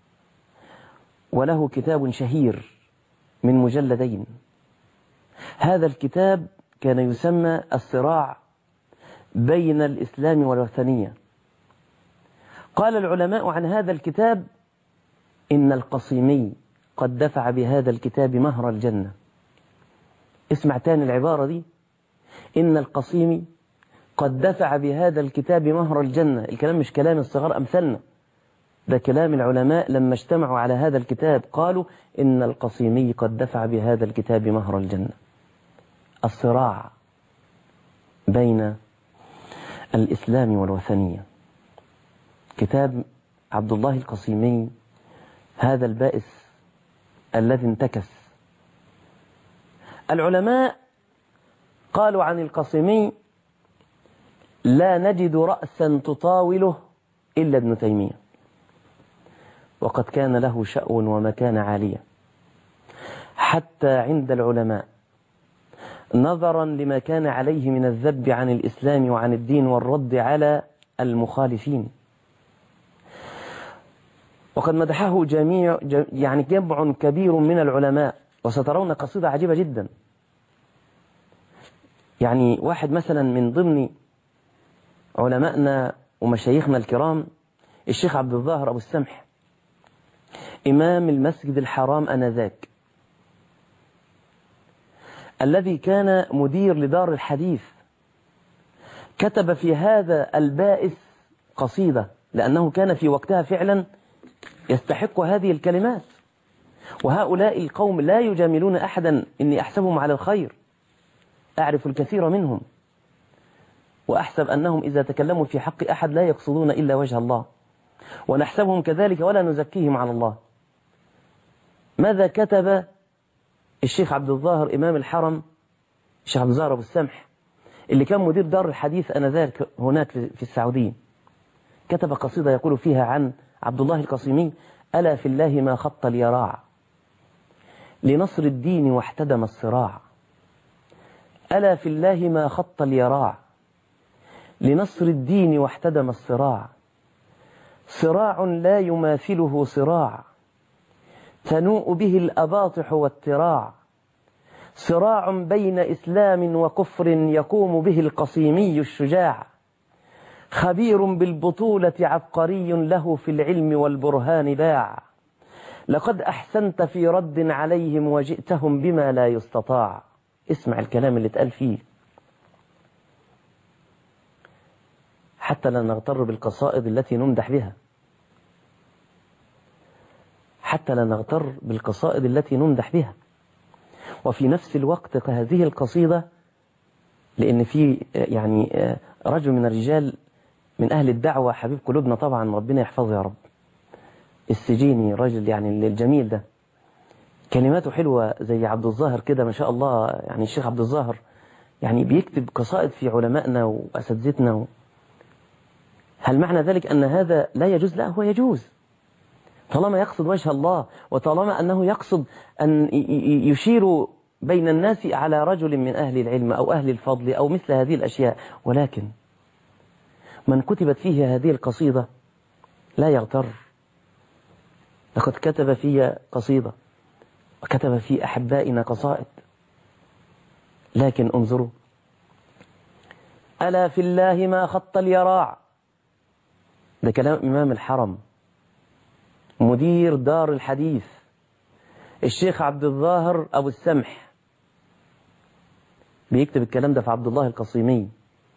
A: وله كتاب شهير من مجلدين. هذا الكتاب كان يسمى الصراع بين الإسلام والوثنية. قال العلماء عن هذا الكتاب إن القصيمي قد دفع بهذا الكتاب مهر الجنة. اسمع تاني العبارة دي، إن القصيمي قد دفع بهذا الكتاب مهر الجنة. الكلام مش كلام الصغار أمثلنا، ده كلام العلماء لما اجتمعوا على هذا الكتاب قالوا إن القصيمي قد دفع بهذا الكتاب مهر الجنة. الصراع بين الإسلام والوثنية. كتاب عبد الله القصيمي هذا البائس الذي انتكس. العلماء قالوا عن القاسمي: لا نجد رأسا تطاوله إلا ابن تيمية، وقد كان له شأن ومكان عالية حتى عند العلماء، نظرا لما كان عليه من الذب عن الإسلام وعن الدين والرد على المخالفين. وقد مدحه جميع يعني جمع كبير من العلماء، وسترون قصيدة عجيبة جدا. يعني واحد مثلا من ضمن علمائنا ومشايخنا الكرام الشيخ عبد الظاهر أبو السمح، إمام المسجد الحرام آنذاك، الذي كان مدير لدار الحديث، كتب في هذا البائس قصيدة، لأنه كان في وقتها فعلا يستحق هذه الكلمات. وهؤلاء القوم لا يجاملون أحدا، إني أحسبهم على الخير، أعرف الكثير منهم، وأحسب أنهم إذا تكلموا في حق أحد لا يقصدون إلا وجه الله، ونحسبهم كذلك ولا نزكيهم على الله. ماذا كتب الشيخ عبد الظاهر إمام الحرم، الشيخ عبد الظاهر أبو السمح، اللي كان مدير دار الحديث آنذاك هناك في السعودية؟ كتب قصيدة يقول فيها عن عبد الله القاسمي: ألا في الله ما خط اليراع، لنصر الدين واحتدم الصراع. ألا في الله ما خط اليراع، لنصر الدين واحتدم الصراع. صراع لا يماثله صراع، تنوء به الأباطح والتراع. صراع بين إسلام وكفر يقوم به القصيمي الشجاع. خبير بالبطولة عبقري له في العلم والبرهان باع. لقد أحسنت في رد عليهم وجئتهم بما لا يستطاع. اسمع الكلام اللي اتقال فيه، حتى لا نغتر بالقصائد التي نمدح بها، حتى لا نغتر بالقصائد التي نمدح بها. وفي نفس الوقت هذه القصيدة، لأن في يعني رجل من الرجال من أهل الدعوة حبيب قلوبنا طبعا، ربنا يحفظه يا رب، السجيني، رجل يعني الجميل ده، كلماته حلوة زي عبد الظاهر كده ما شاء الله. يعني الشيخ عبد الظاهر يعني بيكتب قصائد في علمائنا وأساتذتنا و... هل معنى ذلك أن هذا لا يجوز؟ لا، هو يجوز طالما يقصد وجه الله، وطالما أنه يقصد أن يشير بين الناس على رجل من أهل العلم أو أهل الفضل أو مثل هذه الأشياء. ولكن من كتبت فيه هذه القصيدة لا يغتر. لقد كتب في قصيدة وكتب في أحبائنا قصائد، لكن انظروا: ألا في الله ما خط اليراع. ده كلام إمام الحرم مدير دار الحديث الشيخ عبد الظاهر أبو السمح، بيكتب الكلام ده في عبد الله القاسمي.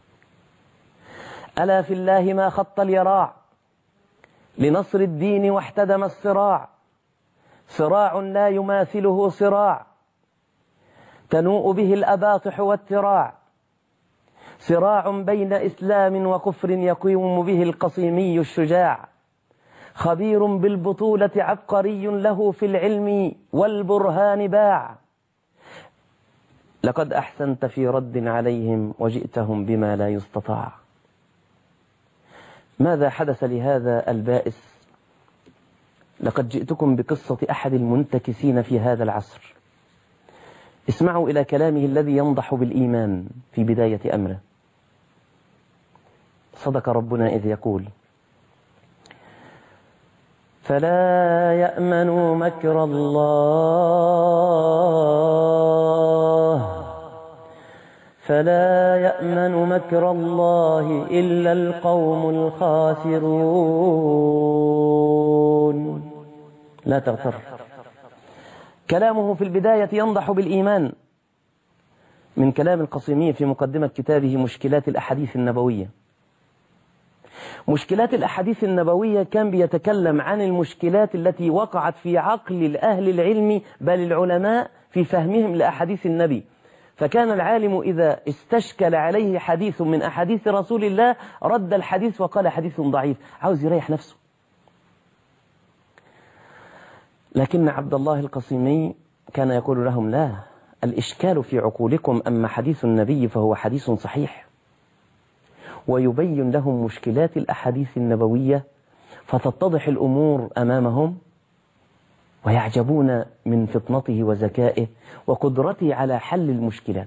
A: ألا في الله ما خط اليراع، لنصر الدين واحتدم الصراع. صراع لا يماثله صراع، تنوء به الأباطح والتراع. صراع بين إسلام وكفر يقوم به القصيمي الشجاع. خبير بالبطولة عبقري له في العلم والبرهان باع. لقد أحسنت في رد عليهم وجئتهم بما لا يستطاع. ماذا حدث لهذا البائس؟ لقد جئتكم بقصة أحد المنتكسين في هذا العصر. اسمعوا إلى كلامه الذي ينضح بالإيمان في بداية أمره. صدق ربنا إذ يقول: فلا يأمن مكر الله فلا يأمن مكر الله إلا القوم الخاسرون. لا تغتر. كلامه في البداية ينضح بالإيمان من كلام القاسمي في مقدمة كتابه مشكلات الأحاديث النبوية. مشكلات الأحاديث النبوية كان بيتكلم عن المشكلات التي وقعت في عقل الأهل العلم بل العلماء في فهمهم لأحاديث النبي. فكان العالم إذا استشكل عليه حديث من أحاديث رسول الله رد الحديث وقال حديث ضعيف، عاوز يريح نفسه. لكن عبد الله القاسمي كان يقول لهم: لا، الإشكال في عقولكم، أما حديث النبي فهو حديث صحيح ويبين لهم مشكلات الأحاديث النبوية، فتتضح الأمور أمامهم ويعجبون من فطنته وذكائه وقدرته على حل المشكلات.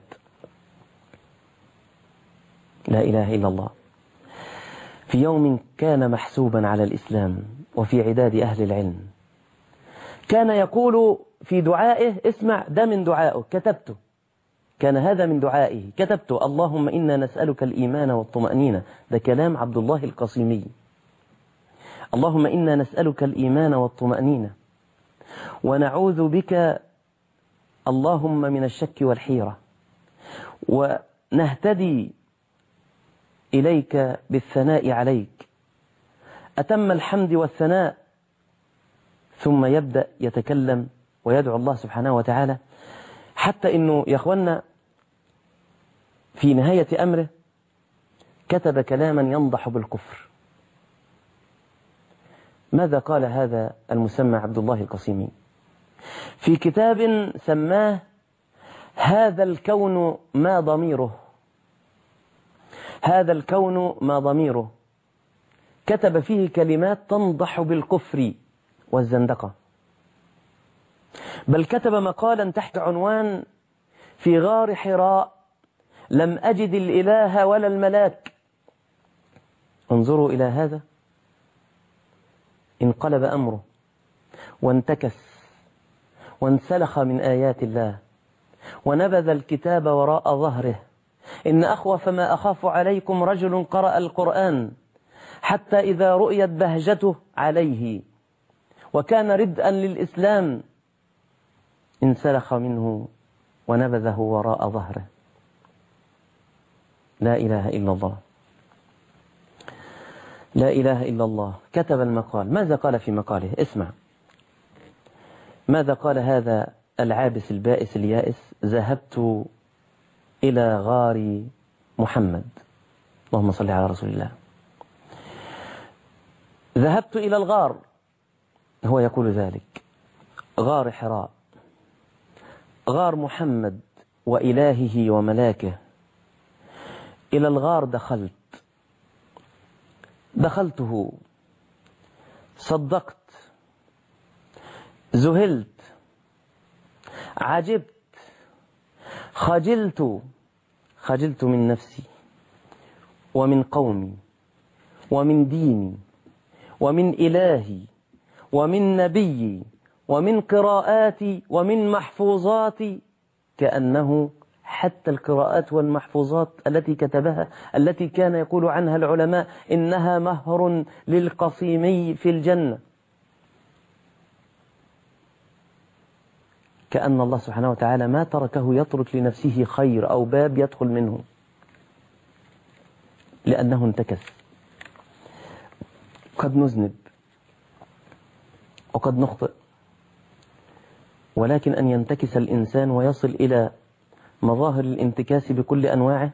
A: لا إله إلا الله. في يوم كان محسوبا على الإسلام وفي عداد أهل العلم، كان يقول في دعائه، اسمع ده من دعائه كتبته، كان هذا من دعائه كتبته: اللهم إنا نسألك الإيمان والطمأنينة. ده كلام عبد الله القصيمي. اللهم إنا نسألك الإيمان والطمأنينة ونعوذ بك اللهم من الشك والحيرة، ونهتدي إليك بالثناء عليك أتم الحمد والثناء. ثم يبدأ يتكلم ويدعو الله سبحانه وتعالى، حتى إنه يا أخوانا في نهاية أمره كتب كلاما ينضح بالكفر. ماذا قال هذا المسمى عبد الله القصيمي في كتاب سماه هذا الكون ما ضميره؟ هذا الكون ما ضميره. كتب فيه كلمات تنضح بالكفر والزندقة، بل كتب مقالا تحت عنوان في غار حراء لم أجد الإله ولا الملاك. انظروا إلى هذا، انقلب أمره وانتكس وانسلخ من آيات الله ونبذ الكتاب وراء ظهره. إن أخوف ما أخاف عليكم رجل قرأ القرآن حتى إذا رؤيت بهجته عليه وكان ردءا للإسلام انسلخ منه ونبذه وراء ظهره. لا إله إلا الله، لا إله إلا الله. كتب المقال. ماذا قال في مقاله؟ اسمع ماذا قال هذا العابس البائس اليائس: ذهبت إلى غار محمد، اللهم صل على رسول الله. ذهبت إلى الغار، هو يقول ذلك، غار حراء، غار محمد وإلهه وملاكه. إلى الغار دخلت دخلته صدقت، ذهلت، عجبت، خجلت خجلت من نفسي ومن قومي ومن ديني ومن إلهي ومن نبيي ومن قراءاتي ومن محفوظاتي، كأنه حتى القراءات والمحفوظات التي كتبها التي كان يقول عنها العلماء إنها مهر للقصيمي في الجنة، كأن الله سبحانه وتعالى ما تركه يترك لنفسه خير أو باب يدخل منه، لأنه انتكس. قد نذنب وقد نخطئ، ولكن أن ينتكس الإنسان ويصل إلى مظاهر الانتكاس بكل أنواعه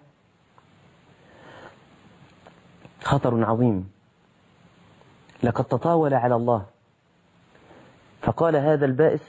A: خطر عظيم. لقد تطاول على الله، فقال هذا البائس: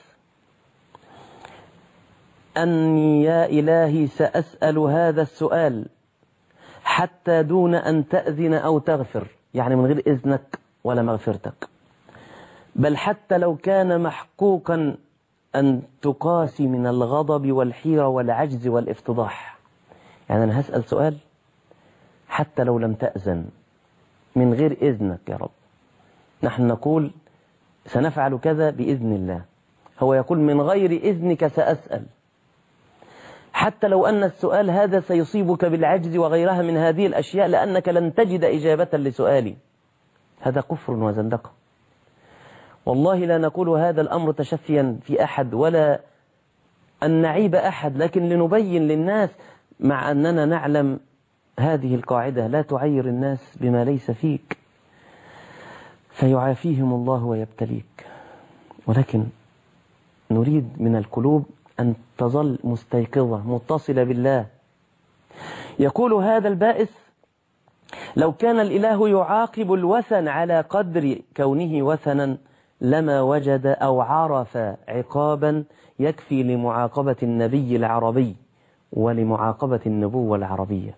A: أني يا إلهي سأسأل هذا السؤال حتى دون أن تأذن أو تغفر، يعني من غير إذنك ولا مغفرتك، بل حتى لو كان محقوقا أن تقاسي من الغضب والحيرة والعجز والافتضاح. يعني أنا هسأل سؤال حتى لو لم تأذن، من غير إذنك يا رب. نحن نقول سنفعل كذا بإذن الله، هو يقول من غير إذنك سأسأل، حتى لو أن السؤال هذا سيصيبك بالعجز وغيرها من هذه الأشياء لأنك لن تجد إجابة لسؤالي. هذا كفر وزندقة. والله لا نقول هذا الأمر تشفيا في أحد ولا أن نعيب أحد، لكن لنبين للناس، مع أننا نعلم هذه القاعدة: لا تعير الناس بما ليس فيك فيعافيهم الله ويبتليك. ولكن نريد من القلوب أن تظل مستيقظة متصلة بالله. يقول هذا البائس: لو كان الإله يعاقب الوثن على قدر كونه وثنا لما وجد أو عرف عقابا يكفي لمعاقبة النبي العربي ولمعاقبة النبوة العربية.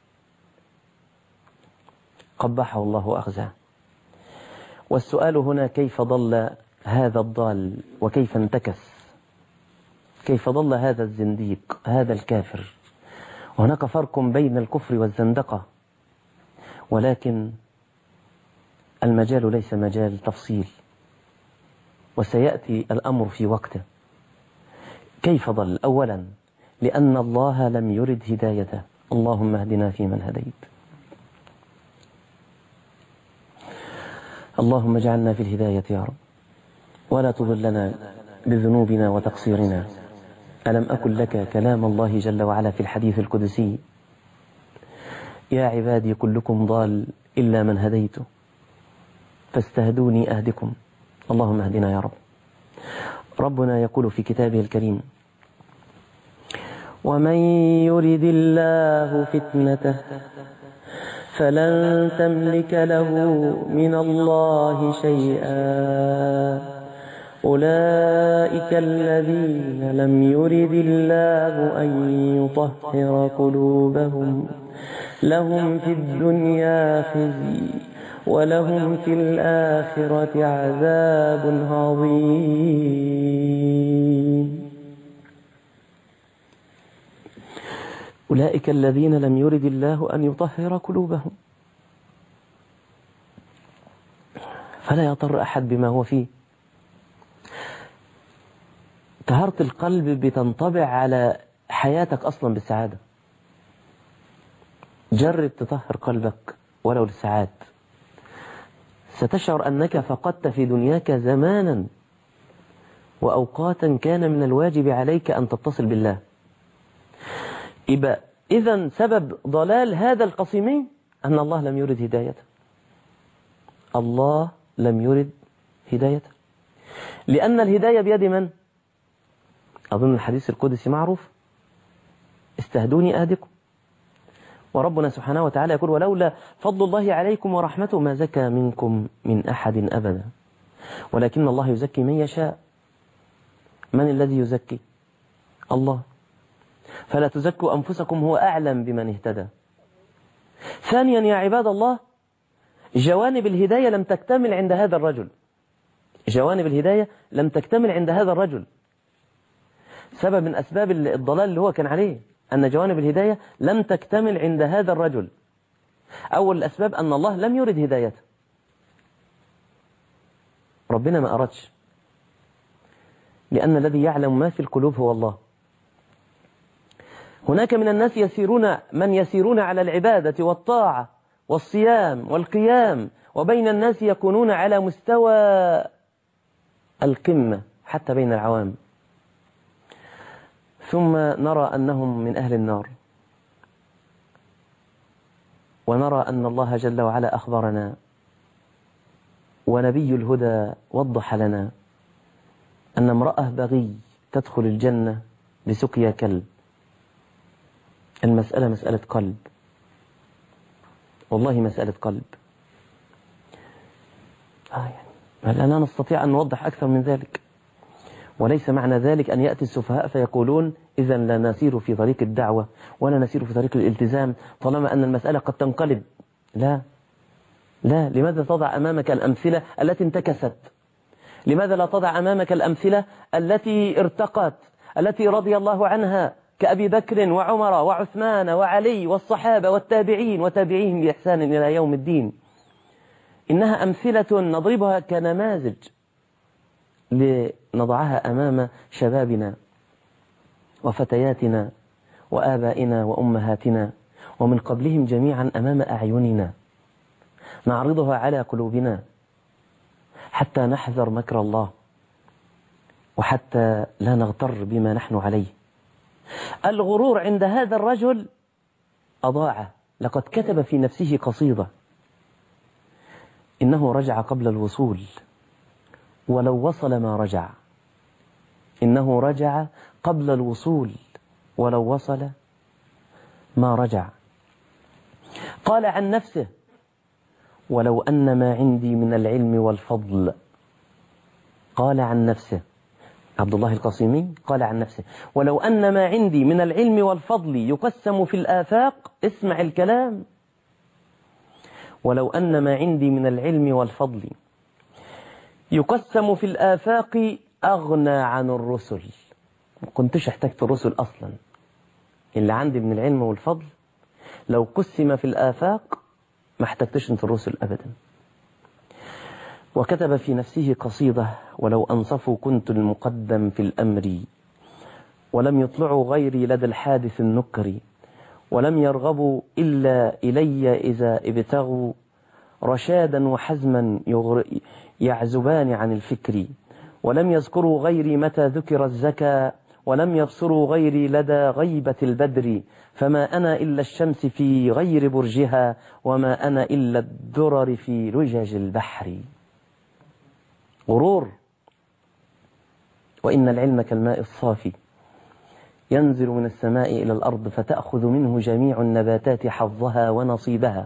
A: قبحه الله أخزاه. والسؤال هنا كيف ضل هذا الضال وكيف انتكس؟ كيف ضل هذا الزنديق هذا الكافر؟ وهناك فرق بين الكفر والزندقة، ولكن المجال ليس مجال تفصيل، وسيأتي الأمر في وقته. كيف ضل؟ أولا لأن الله لم يرد هدايته. اللهم اهدنا فيمن هديت، اللهم اجعلنا في الهداية يا رب، ولا تضلنا بذنوبنا وتقصيرنا. ألم أكن لك كلام الله جل وعلا في الحديث القدسي: يا عبادي كلكم ضال إلا من هديته فاستهدوني أهدكم. اللهم اهدنا يا رب. ربنا يقول في كتابه الكريم: ومن يرد الله فتنته فلن تملك له من الله شيئا أولئك الذين لم يرد الله أن يطهر قلوبهم لهم في الدنيا خزي ولهم في الآخرة عذاب عظيم. أولئك الذين لم يرد الله أن يطهر قلوبهم، فلا يضر أحد بما هو فيه. طهارة القلب بتنطبع على حياتك أصلا بالسعادة. جرب تطهر قلبك ولو لساعات، ستشعر أنك فقدت في دنياك زمانا وأوقاتا كان من الواجب عليك أن تتصل بالله. يبقى إذن سبب ضلال هذا القصيمين أن الله لم يرد هدايته. الله لم يرد هدايته، لأن الهداية بيد من؟ أظن الحديث القدسي معروف: استهدوني أهدكم. وربنا سبحانه وتعالى يقول: ولولا فضل الله عليكم ورحمته ما زكى منكم من أحد أبدا ولكن الله يزكي من يشاء. من الذي يزكي؟ الله. فلا تزكوا أنفسكم، هو أعلم بمن اهتدى. ثانيا يا عباد الله، جوانب الهداية لم تكتمل عند هذا الرجل. جوانب الهداية لم تكتمل عند هذا الرجل. سبب من أسباب الضلال اللي هو كان عليه أن جوانب الهداية لم تكتمل عند هذا الرجل. أول الأسباب أن الله لم يرد هدايته، ربنا ما أردش، لأن الذي يعلم ما في القلوب هو الله. هناك من الناس يسيرون من يسيرون على العبادة والطاعة والصيام والقيام، وبين الناس يكونون على مستوى القمة حتى بين العوام، ثم نرى أنهم من أهل النار. ونرى أن الله جل وعلا أخبرنا ونبي الهدى وضح لنا أن امرأة بغي تدخل الجنة بسقيا كلب. المسألة مسألة قلب، والله مسألة قلب. آه يعني لا نستطيع أن نوضح أكثر من ذلك. وليس معنى ذلك أن يأتي السفهاء فيقولون إذا لا نسير في طريق الدعوة ولا نسير في طريق الالتزام طالما أن المسألة قد تنقلب. لا لا لماذا تضع أمامك الأمثلة التي انتكست؟ لماذا لا تضع أمامك الأمثلة التي ارتقت، التي رضي الله عنها، كأبي بكر وعمر وعثمان وعلي والصحابة والتابعين وتابعيهم بإحسان إلى يوم الدين؟ إنها أمثلة نضربها كنماذج لنضعها أمام شبابنا وفتياتنا وآبائنا وأمهاتنا ومن قبلهم جميعا أمام أعيننا، نعرضها على قلوبنا حتى نحذر مكر الله وحتى لا نغتر بما نحن عليه. الغرور عند هذا الرجل أضاعه. لقد كتب في نفسه قصيدة: إنه رجع قبل الوصول ولو وصل ما رجع. إنه رجع قبل الوصول ولو وصل ما رجع. قال عن نفسه: ولو أن ما عندي من العلم والفضل. قال عن نفسه: عبد الله القصيمي قال عن نفسه: ولو أن ما عندي من العلم والفضل يقسم في الآفاق، اسمع الكلام، ولو أن ما عندي من العلم والفضل يقسم في الآفاق أغنى عن الرسل. ما كنتش احتجت الرسل أصلا، اللي عندي من العلم والفضل لو قسم في الآفاق ما احتجتش انت الرسل أبدا. وكتب في نفسه قصيدة: ولو أنصفوا كنت المقدم في الأمر، ولم يطلعوا غيري لدى الحادث النكر، ولم يرغبوا إلا إلي إذا ابتغوا رشادا وحزما يعزبان عن الفكر، ولم يذكروا غيري متى ذكر الزكا، ولم يبصروا غيري لدى غيبة البدر، فما أنا إلا الشمس في غير برجها، وما أنا إلا الدرر في لجج البحر. غرور. وإن العلم كالماء الصافي ينزل من السماء إلى الأرض فتأخذ منه جميع النباتات حظها ونصيبها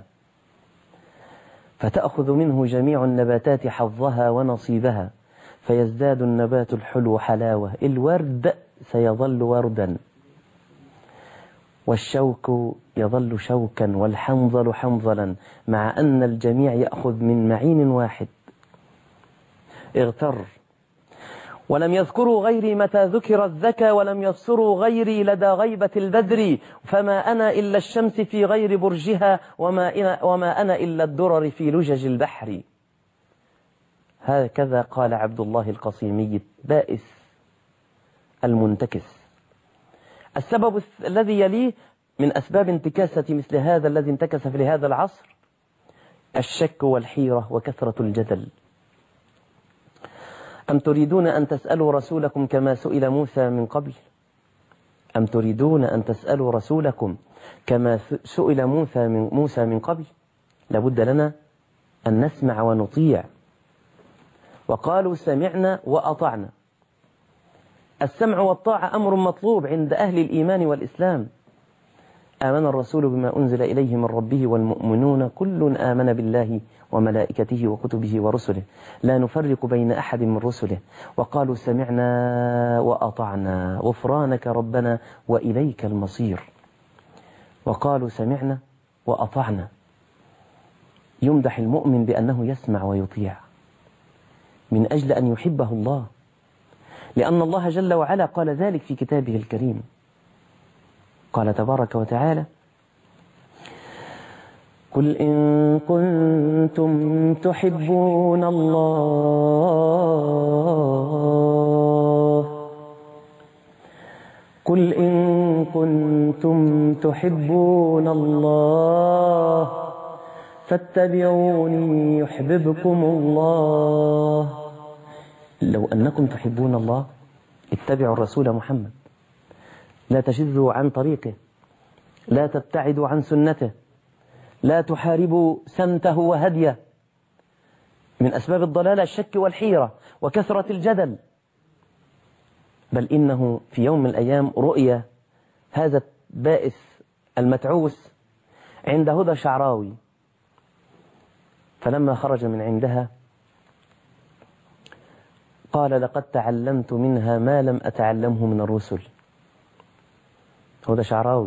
A: فتأخذ منه جميع النباتات حظها ونصيبها فيزداد النبات الحلو حلاوة. الورد سيظل وردا، والشوك يظل شوكا، والحنظل حنظلا، مع أن الجميع يأخذ من معين واحد. اغتر. ولم يذكروا غيري متى ذكر الذكى، ولم يبصروا غيري لدى غيبة البدر، فما أنا إلا الشمس في غير برجها، وما, وما أنا إلا الدرر في لجج البحر. هكذا قال عبد الله القصيمي البائس المنتكس. السبب الذي يليه من أسباب انتكاسة مثل هذا الذي انتكس في هذا العصر الشك والحيرة وكثرة الجدل. أم تريدون أن تسألوا رسولكم كما سئل موسى من قبل؟ أم تريدون أن تسألوا رسولكم كما سئل موسى من, موسى من قبل؟ لابد لنا أن نسمع ونطيع. وقالوا سمعنا وأطعنا. السمع والطاعة أمر مطلوب عند أهل الإيمان والإسلام. آمن الرسول بما أنزل إليه من ربه والمؤمنون كل آمن بالله وملائكته وكتبه ورسله لا نفرق بين أحد من رسله، وقالوا سمعنا وأطعنا غفرانك ربنا وإليك المصير. وقالوا سمعنا وأطعنا. يمدح المؤمن بأنه يسمع ويطيع من أجل أن يحبه الله، لأن الله جل وعلا قال ذلك في كتابه الكريم. قال تبارك وتعالى: قل إن كنتم تحبون الله قل إن كنتم تحبون الله فاتبعوني يحببكم الله. لو أنكم تحبون الله اتبعوا الرسول محمد، لا تشذوا عن طريقه، لا تبتعدوا عن سنته، لا تحاربوا سمته وهديه. من أسباب الضلالة الشك والحيرة وكثرة الجدل. بل إنه في يوم من الأيام رؤيا هذا البائس المتعوس عند هدى شعراوي، فلما خرج من عندها قال: لقد تعلمت منها ما لم أتعلمه من الرسل. هدى شعراوي: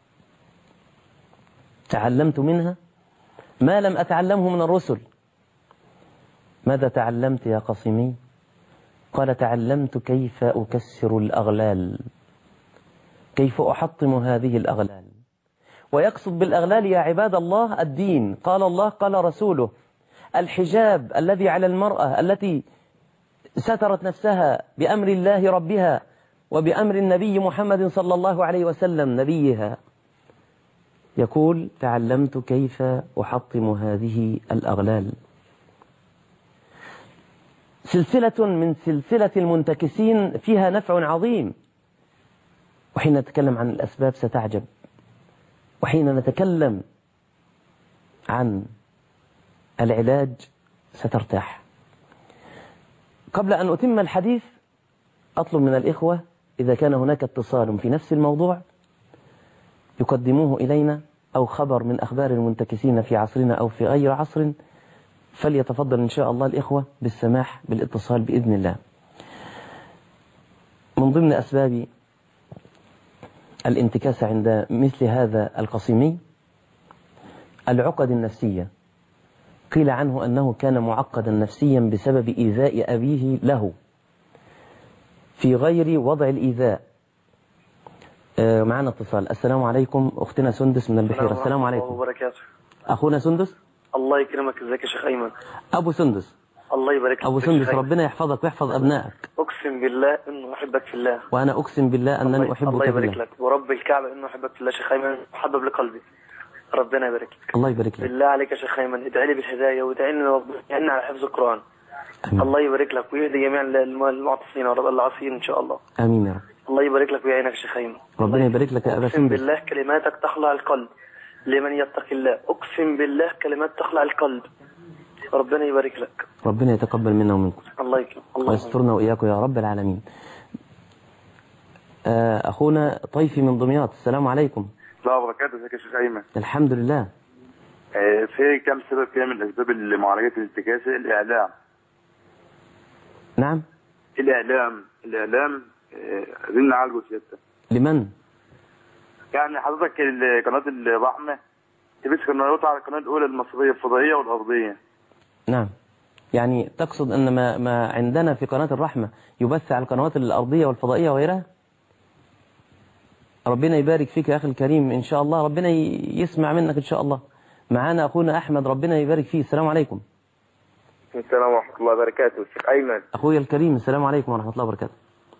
A: تعلمت منها ما لم أتعلمه من الرسل. ماذا تعلمت يا قصيمي؟ قال: تعلمت كيف أكسر الأغلال، كيف أحطم هذه الأغلال. ويقصد بالأغلال يا عباد الله الدين. قال الله قال رسوله. الحجاب الذي على المرأة التي سترت نفسها بأمر الله ربها وبأمر النبي محمد صلى الله عليه وسلم نبيها، يقول: تعلمت كيف أحطم هذه الأغلال. سلسلة من سلسلة المنتكسين فيها نفع عظيم. وحين نتكلم عن الأسباب ستعجب، وحين نتكلم عن العلاج سترتاح. قبل أن أتم الحديث أطلب من الإخوة إذا كان هناك اتصال في نفس الموضوع يقدموه إلينا، أو خبر من أخبار المنتكسين في عصرنا أو في غير عصر، فليتفضل إن شاء الله الإخوة بالسماح بالاتصال بإذن الله. من ضمن أسباب الانتكاس عند مثل هذا القصيمي العقد النفسية. قيل عنه أنه كان معقدا نفسيا بسبب إيذاء أبيه له في غير وضع الإيذاء. آه معنا اتصال. السلام عليكم، أختنا سندس من البحيرة. السلام عليكم.
B: الله وبركاته.
A: أخونا سندس.
B: الله يكرمك. ازيك يا شيخ أيمن؟
A: أبو سندس.
B: الله يبارك لك.
A: أبو سندس، ربنا يحفظك ويحفظ أبنائك.
B: أقسم بالله إنه أحبك في الله.
A: وأنا أقسم بالله أنني أحبك في الله.
B: الله يبارك لك ورب الكعبة إنه أحبك في الله شيخ أيمن، محبب لقلبي. ربنا يبارك لك.
A: الله يبارك لك.
B: بالله عليك يا شيخ أيمن ادعي لي بالهداية وادعي لي ربنا على حفظ القرآن. أمين. الله يبارك لك ويهدي جميع المعتصمين ورب العاصين إن شاء الله.
A: آمين يا رب.
B: الله يبارك لك ويعينك يا شيخ أيمن.
A: ربنا يبارك لك يا أبا سندس.
B: أقسم بالله كلماتك تخلع القلب لمن يتقي الله. أقسم بالله كلمات تخلع القلب. ربنا يبارك لك.
A: ربنا يتقبل منا ومنكم.
B: الله يكرم. الله
A: ويسترنا وإياكم يا رب العالمين. أخونا طيفي من دمياط. السلام عليكم.
C: لا وبركاته. ازيك يا شيخ أيمن؟
A: الحمد لله.
C: في كم سبب كده من الأسباب اللي معالجة الانتكاس؟ الإعلام.
A: نعم.
C: الإعلام الإعلام عايزين نعالجه سيادتك.
A: لمن؟
C: يعني حضرتك قناة الرحمة تبث قنوات على القناة الأولى المصرية الفضائية والأرضية.
A: نعم. يعني تقصد أن ما, ما عندنا في قناة الرحمة يبث على القنوات الأرضية والفضائية وغيرها؟ ربنا يبارك فيك يا أخي الكريم. إن شاء الله ربنا يسمع منك إن شاء الله. معانا أخونا أحمد، ربنا يبارك فيه. السلام عليكم.
D: السلام ورحمة الله وبركاته. الشيخ أيمن.
A: أخوي الكريم السلام عليكم ورحمة الله وبركاته.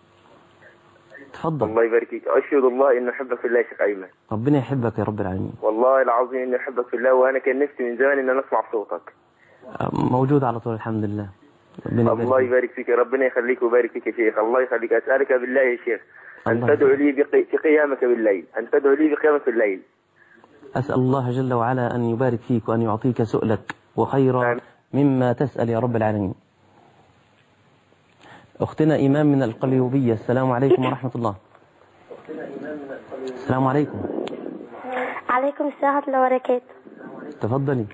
A: تفضل.
D: الله يبارك فيك. أشهد الله إنه أحبك في الله يا شيخ أيمن.
A: ربنا يحبك يا رب العالمين.
D: والله العظيم إني أحبك في الله، وأنا كان نفسي من زمان إن أنا أسمع صوتك.
A: موجود على طول الحمد لله.
D: الله يبارك فيك. ربنا يخليك ويبارك فيك يا شيخ. الله يخليك. أسألك بالله يا شيخ أن تدعو لي بقي... في قيامك بالليل، أن تدعو لي بقيامك الليل.
A: أسأل الله جل وعلا أن يبارك فيك وأن يعطيك سؤلك وخيرا مما تسأل يا رب العالمين. أختنا إيمان من القليوبية. السلام عليكم ورحمة الله. السلام عليكم.
E: عليكم السلام ورحمة الله وبركاته.
A: تفضلي.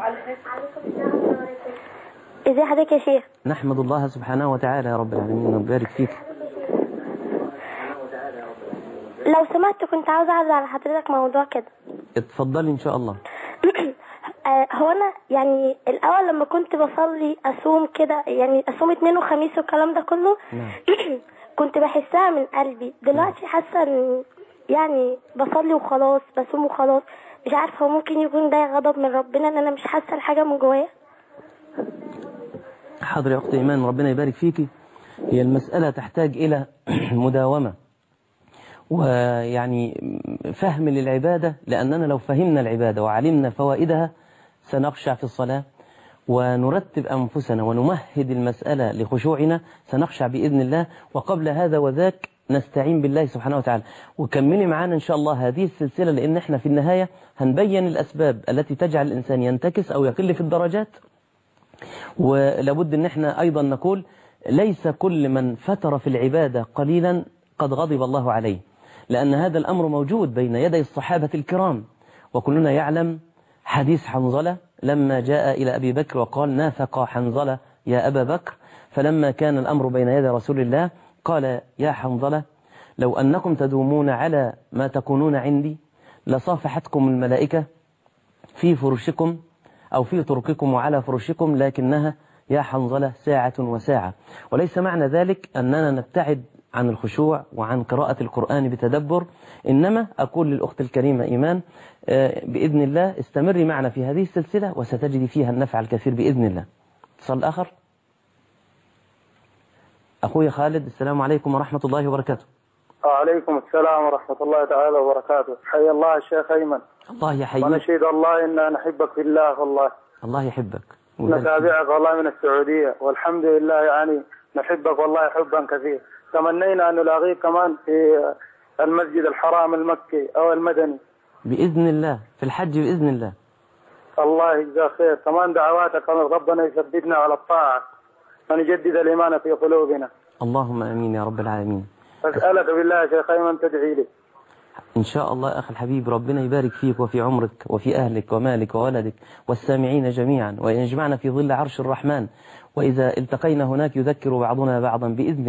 E: ازي حضرتك يا شيخ؟
A: نحمد الله سبحانه وتعالى يا رب العالمين ويبارك فيك.
E: لو سمحت كنت عاوزة أعرض على حضرتك موضوع كده.
A: اتفضلي إن شاء الله.
E: هو أنا يعني الأول لما كنت بصلي أصوم كده، يعني أصوم اثنين وخميس والكلام ده كله كنت بحسها من قلبي. دلوقتي حاسة إن يعني بصلي وخلاص، بصوم وخلاص. مش عارفة، هو ممكن يكون ده غضب من ربنا إن أنا مش حاسة الحاجة من جوايا.
A: حاضر يا أختي إيمان، ربنا يبارك فيكي. هي المسألة تحتاج إلى مداومة ويعني فهم للعبادة، لأننا لو فهمنا العبادة وعلمنا فوائدها سنخشع في الصلاة ونرتب أنفسنا ونمهد المسألة لخشوعنا، سنخشع بإذن الله. وقبل هذا وذاك نستعين بالله سبحانه وتعالى. وكملي معانا إن شاء الله هذه السلسلة، لأن احنا في النهاية هنبين الأسباب التي تجعل الإنسان ينتكس أو يقل في الدرجات. ولابد أن احنا أيضا نقول ليس كل من فتر في العبادة قليلا قد غضب الله عليه، لأن هذا الأمر موجود بين يدي الصحابة الكرام. وكلنا يعلم حديث حنظلة لما جاء إلى أبي بكر وقال: نافق حنظلة يا أبا بكر. فلما كان الأمر بين يدي رسول الله قال: يا حنظلة، لو أنكم تدومون على ما تكونون عندي لصافحتكم الملائكة في فرشكم أو في طرقكم وعلى فرشكم، لكنها يا حنظلة ساعة وساعة. وليس معنى ذلك أننا نبتعد عن الخشوع وعن قراءة القرآن بتدبر، إنما أقول للأخت الكريمة إيمان بإذن الله استمري معنا في هذه السلسلة وستجد فيها النفع الكثير بإذن الله. اتصال آخر. أخوي خالد السلام عليكم ورحمة الله وبركاته.
F: وعليكم السلام ورحمة الله تعالى وبركاته. حي الله الشيخ أيمن.
A: الله يحييك.
F: ونشهد الله إن نحبك في الله والله.
A: الله يحبك.
F: نتابعك والله من السعودية، والحمد لله يعني نحبك والله حبا كثير. تمنينا أن نلاقيك كمان في المسجد الحرام المكي أو المدني
A: بإذن الله، في الحج بإذن الله.
F: الله يجزاك خير. كمان دعواتك ربنا يثبتنا على الطاعة ونجدد الإيمان في قلوبنا.
A: اللهم آمين يا رب العالمين.
F: أسألك بالله يا شيخ أيمن تدعي لي.
A: إن شاء الله أخي الحبيب، ربنا يبارك فيك وفي عمرك وفي أهلك ومالك وولدك والسامعين جميعا، ويجمعنا في ظل عرش الرحمن. وإذا التقينا هناك يذكر بعضنا بعضا بإذن الله.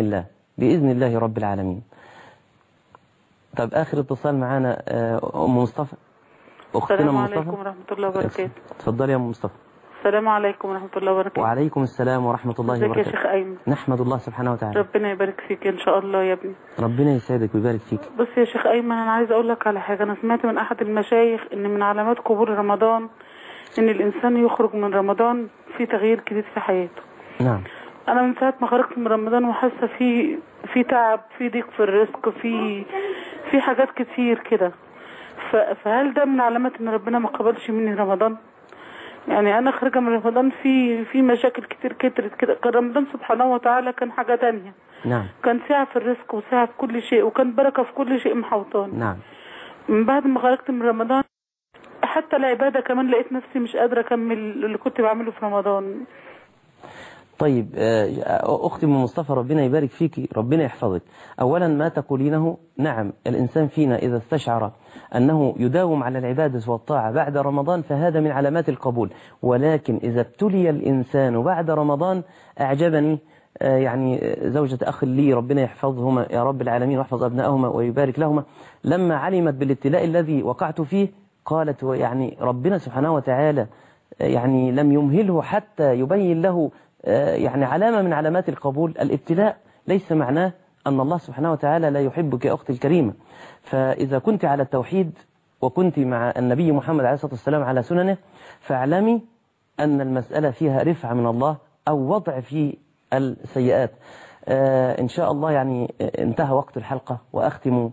A: بإذن الله رب العالمين. طب آخر اتصال معانا أم مصطفى، أختنا أم مصطفى.
G: السلام عليكم ورحمة الله وبركاته.
A: اتفضلي يا أم مصطفى.
G: السلام عليكم ورحمة الله وبركاته.
A: وعليكم السلام ورحمة الله وبركاته.
G: ازيك يا شيخ أيمن؟
A: نحمد الله سبحانه وتعالى.
G: ربنا يبارك فيك إن شاء الله يا ابني.
A: ربنا يسعدك ويبارك فيك.
G: بص يا شيخ أيمن، أنا عايز أقول لك على حاجة. أنا سمعت من أحد المشايخ إن من علامات قبول رمضان إن الإنسان يخرج من رمضان في تغيير جديد في حياته.
A: نعم.
G: أنا من ساعة ما خرجت من رمضان وحاسة في في تعب، في ضيق في الرزق، في في حاجات كتير كده. فهل ده من علامات إن ربنا ما قبلش مني رمضان؟ يعني أنا خارجة من رمضان في في مشاكل كتير كترت كده. كان رمضان سبحانه وتعالى كان حاجة تانية.
A: نعم.
G: كان سعة في الرزق وسعة في كل شيء، وكان بركة في كل شيء محوطاني.
A: نعم. من
G: بعد ما خرجت من رمضان حتى العبادة كمان لقيت نفسي مش قادرة أكمل اللي كنت بعمله في رمضان.
A: طيب أختي أم مصطفى، ربنا يبارك فيكي، ربنا يحفظك. أولا ما تقولينه نعم، الإنسان فينا إذا استشعر أنه يداوم على العبادة والطاعة بعد رمضان فهذا من علامات القبول. ولكن إذا ابتلي الإنسان بعد رمضان، أعجبني يعني زوجة أخ لي ربنا يحفظهما يا رب العالمين ويحفظ أبنائهما ويبارك لهما، لما علمت بالابتلاء الذي وقعت فيه قالت يعني ربنا سبحانه وتعالى يعني لم يمهله حتى يبين له يعني علامة من علامات القبول. الابتلاء ليس معناه أن الله سبحانه وتعالى لا يحبك يا أختي الكريمة. فإذا كنت على التوحيد وكنت مع النبي محمد عليه الصلاة والسلام على سننه، فاعلمي أن المسألة فيها رفعة من الله أو وضع في السيئات. آه إن شاء الله يعني انتهى وقت الحلقة، وأختم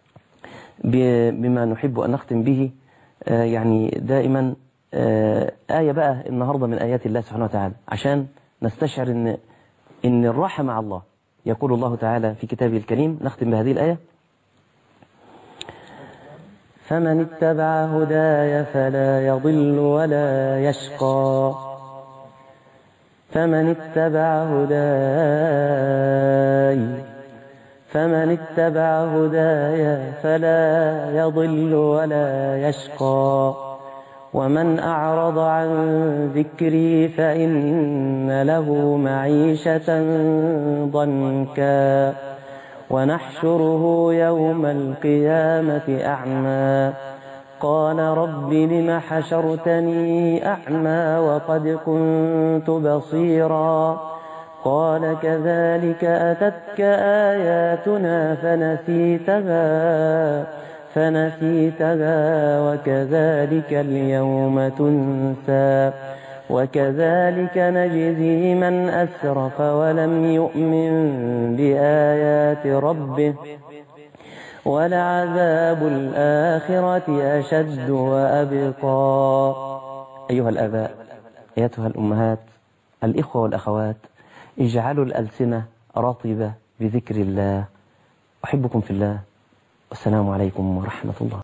A: بما نحب أن نختم به. آه يعني دائما آه آية بقى النهاردة من آيات الله سبحانه وتعالى عشان نستشعر إن إن الراحة مع الله. يقول الله تعالى في كتابه الكريم، نختم بهذه الآية: فمن اتبع هداي فلا يضل ولا يشقى. فمن اتبع هداي فمن اتبع هداي فلا يضل ولا يشقى. ومن أعرض عن ذكري فإن له معيشة ضنكا ونحشره يوم القيامة أعمى قال رب لم حشرتني أعمى وقد كنت بصيرا قال كذلك أتتك آياتنا فنسيتها فنسيتها وكذلك اليوم تنسى وكذلك نجزي من أسرف ولم يؤمن بآيات ربه ولعذاب الآخرة أشد وأبقى. أيها الآباء، أيتها الأمهات، الإخوة والأخوات، اجعلوا الألسنة رطبة بذكر الله. أحبكم في الله، والسلام عليكم ورحمة الله.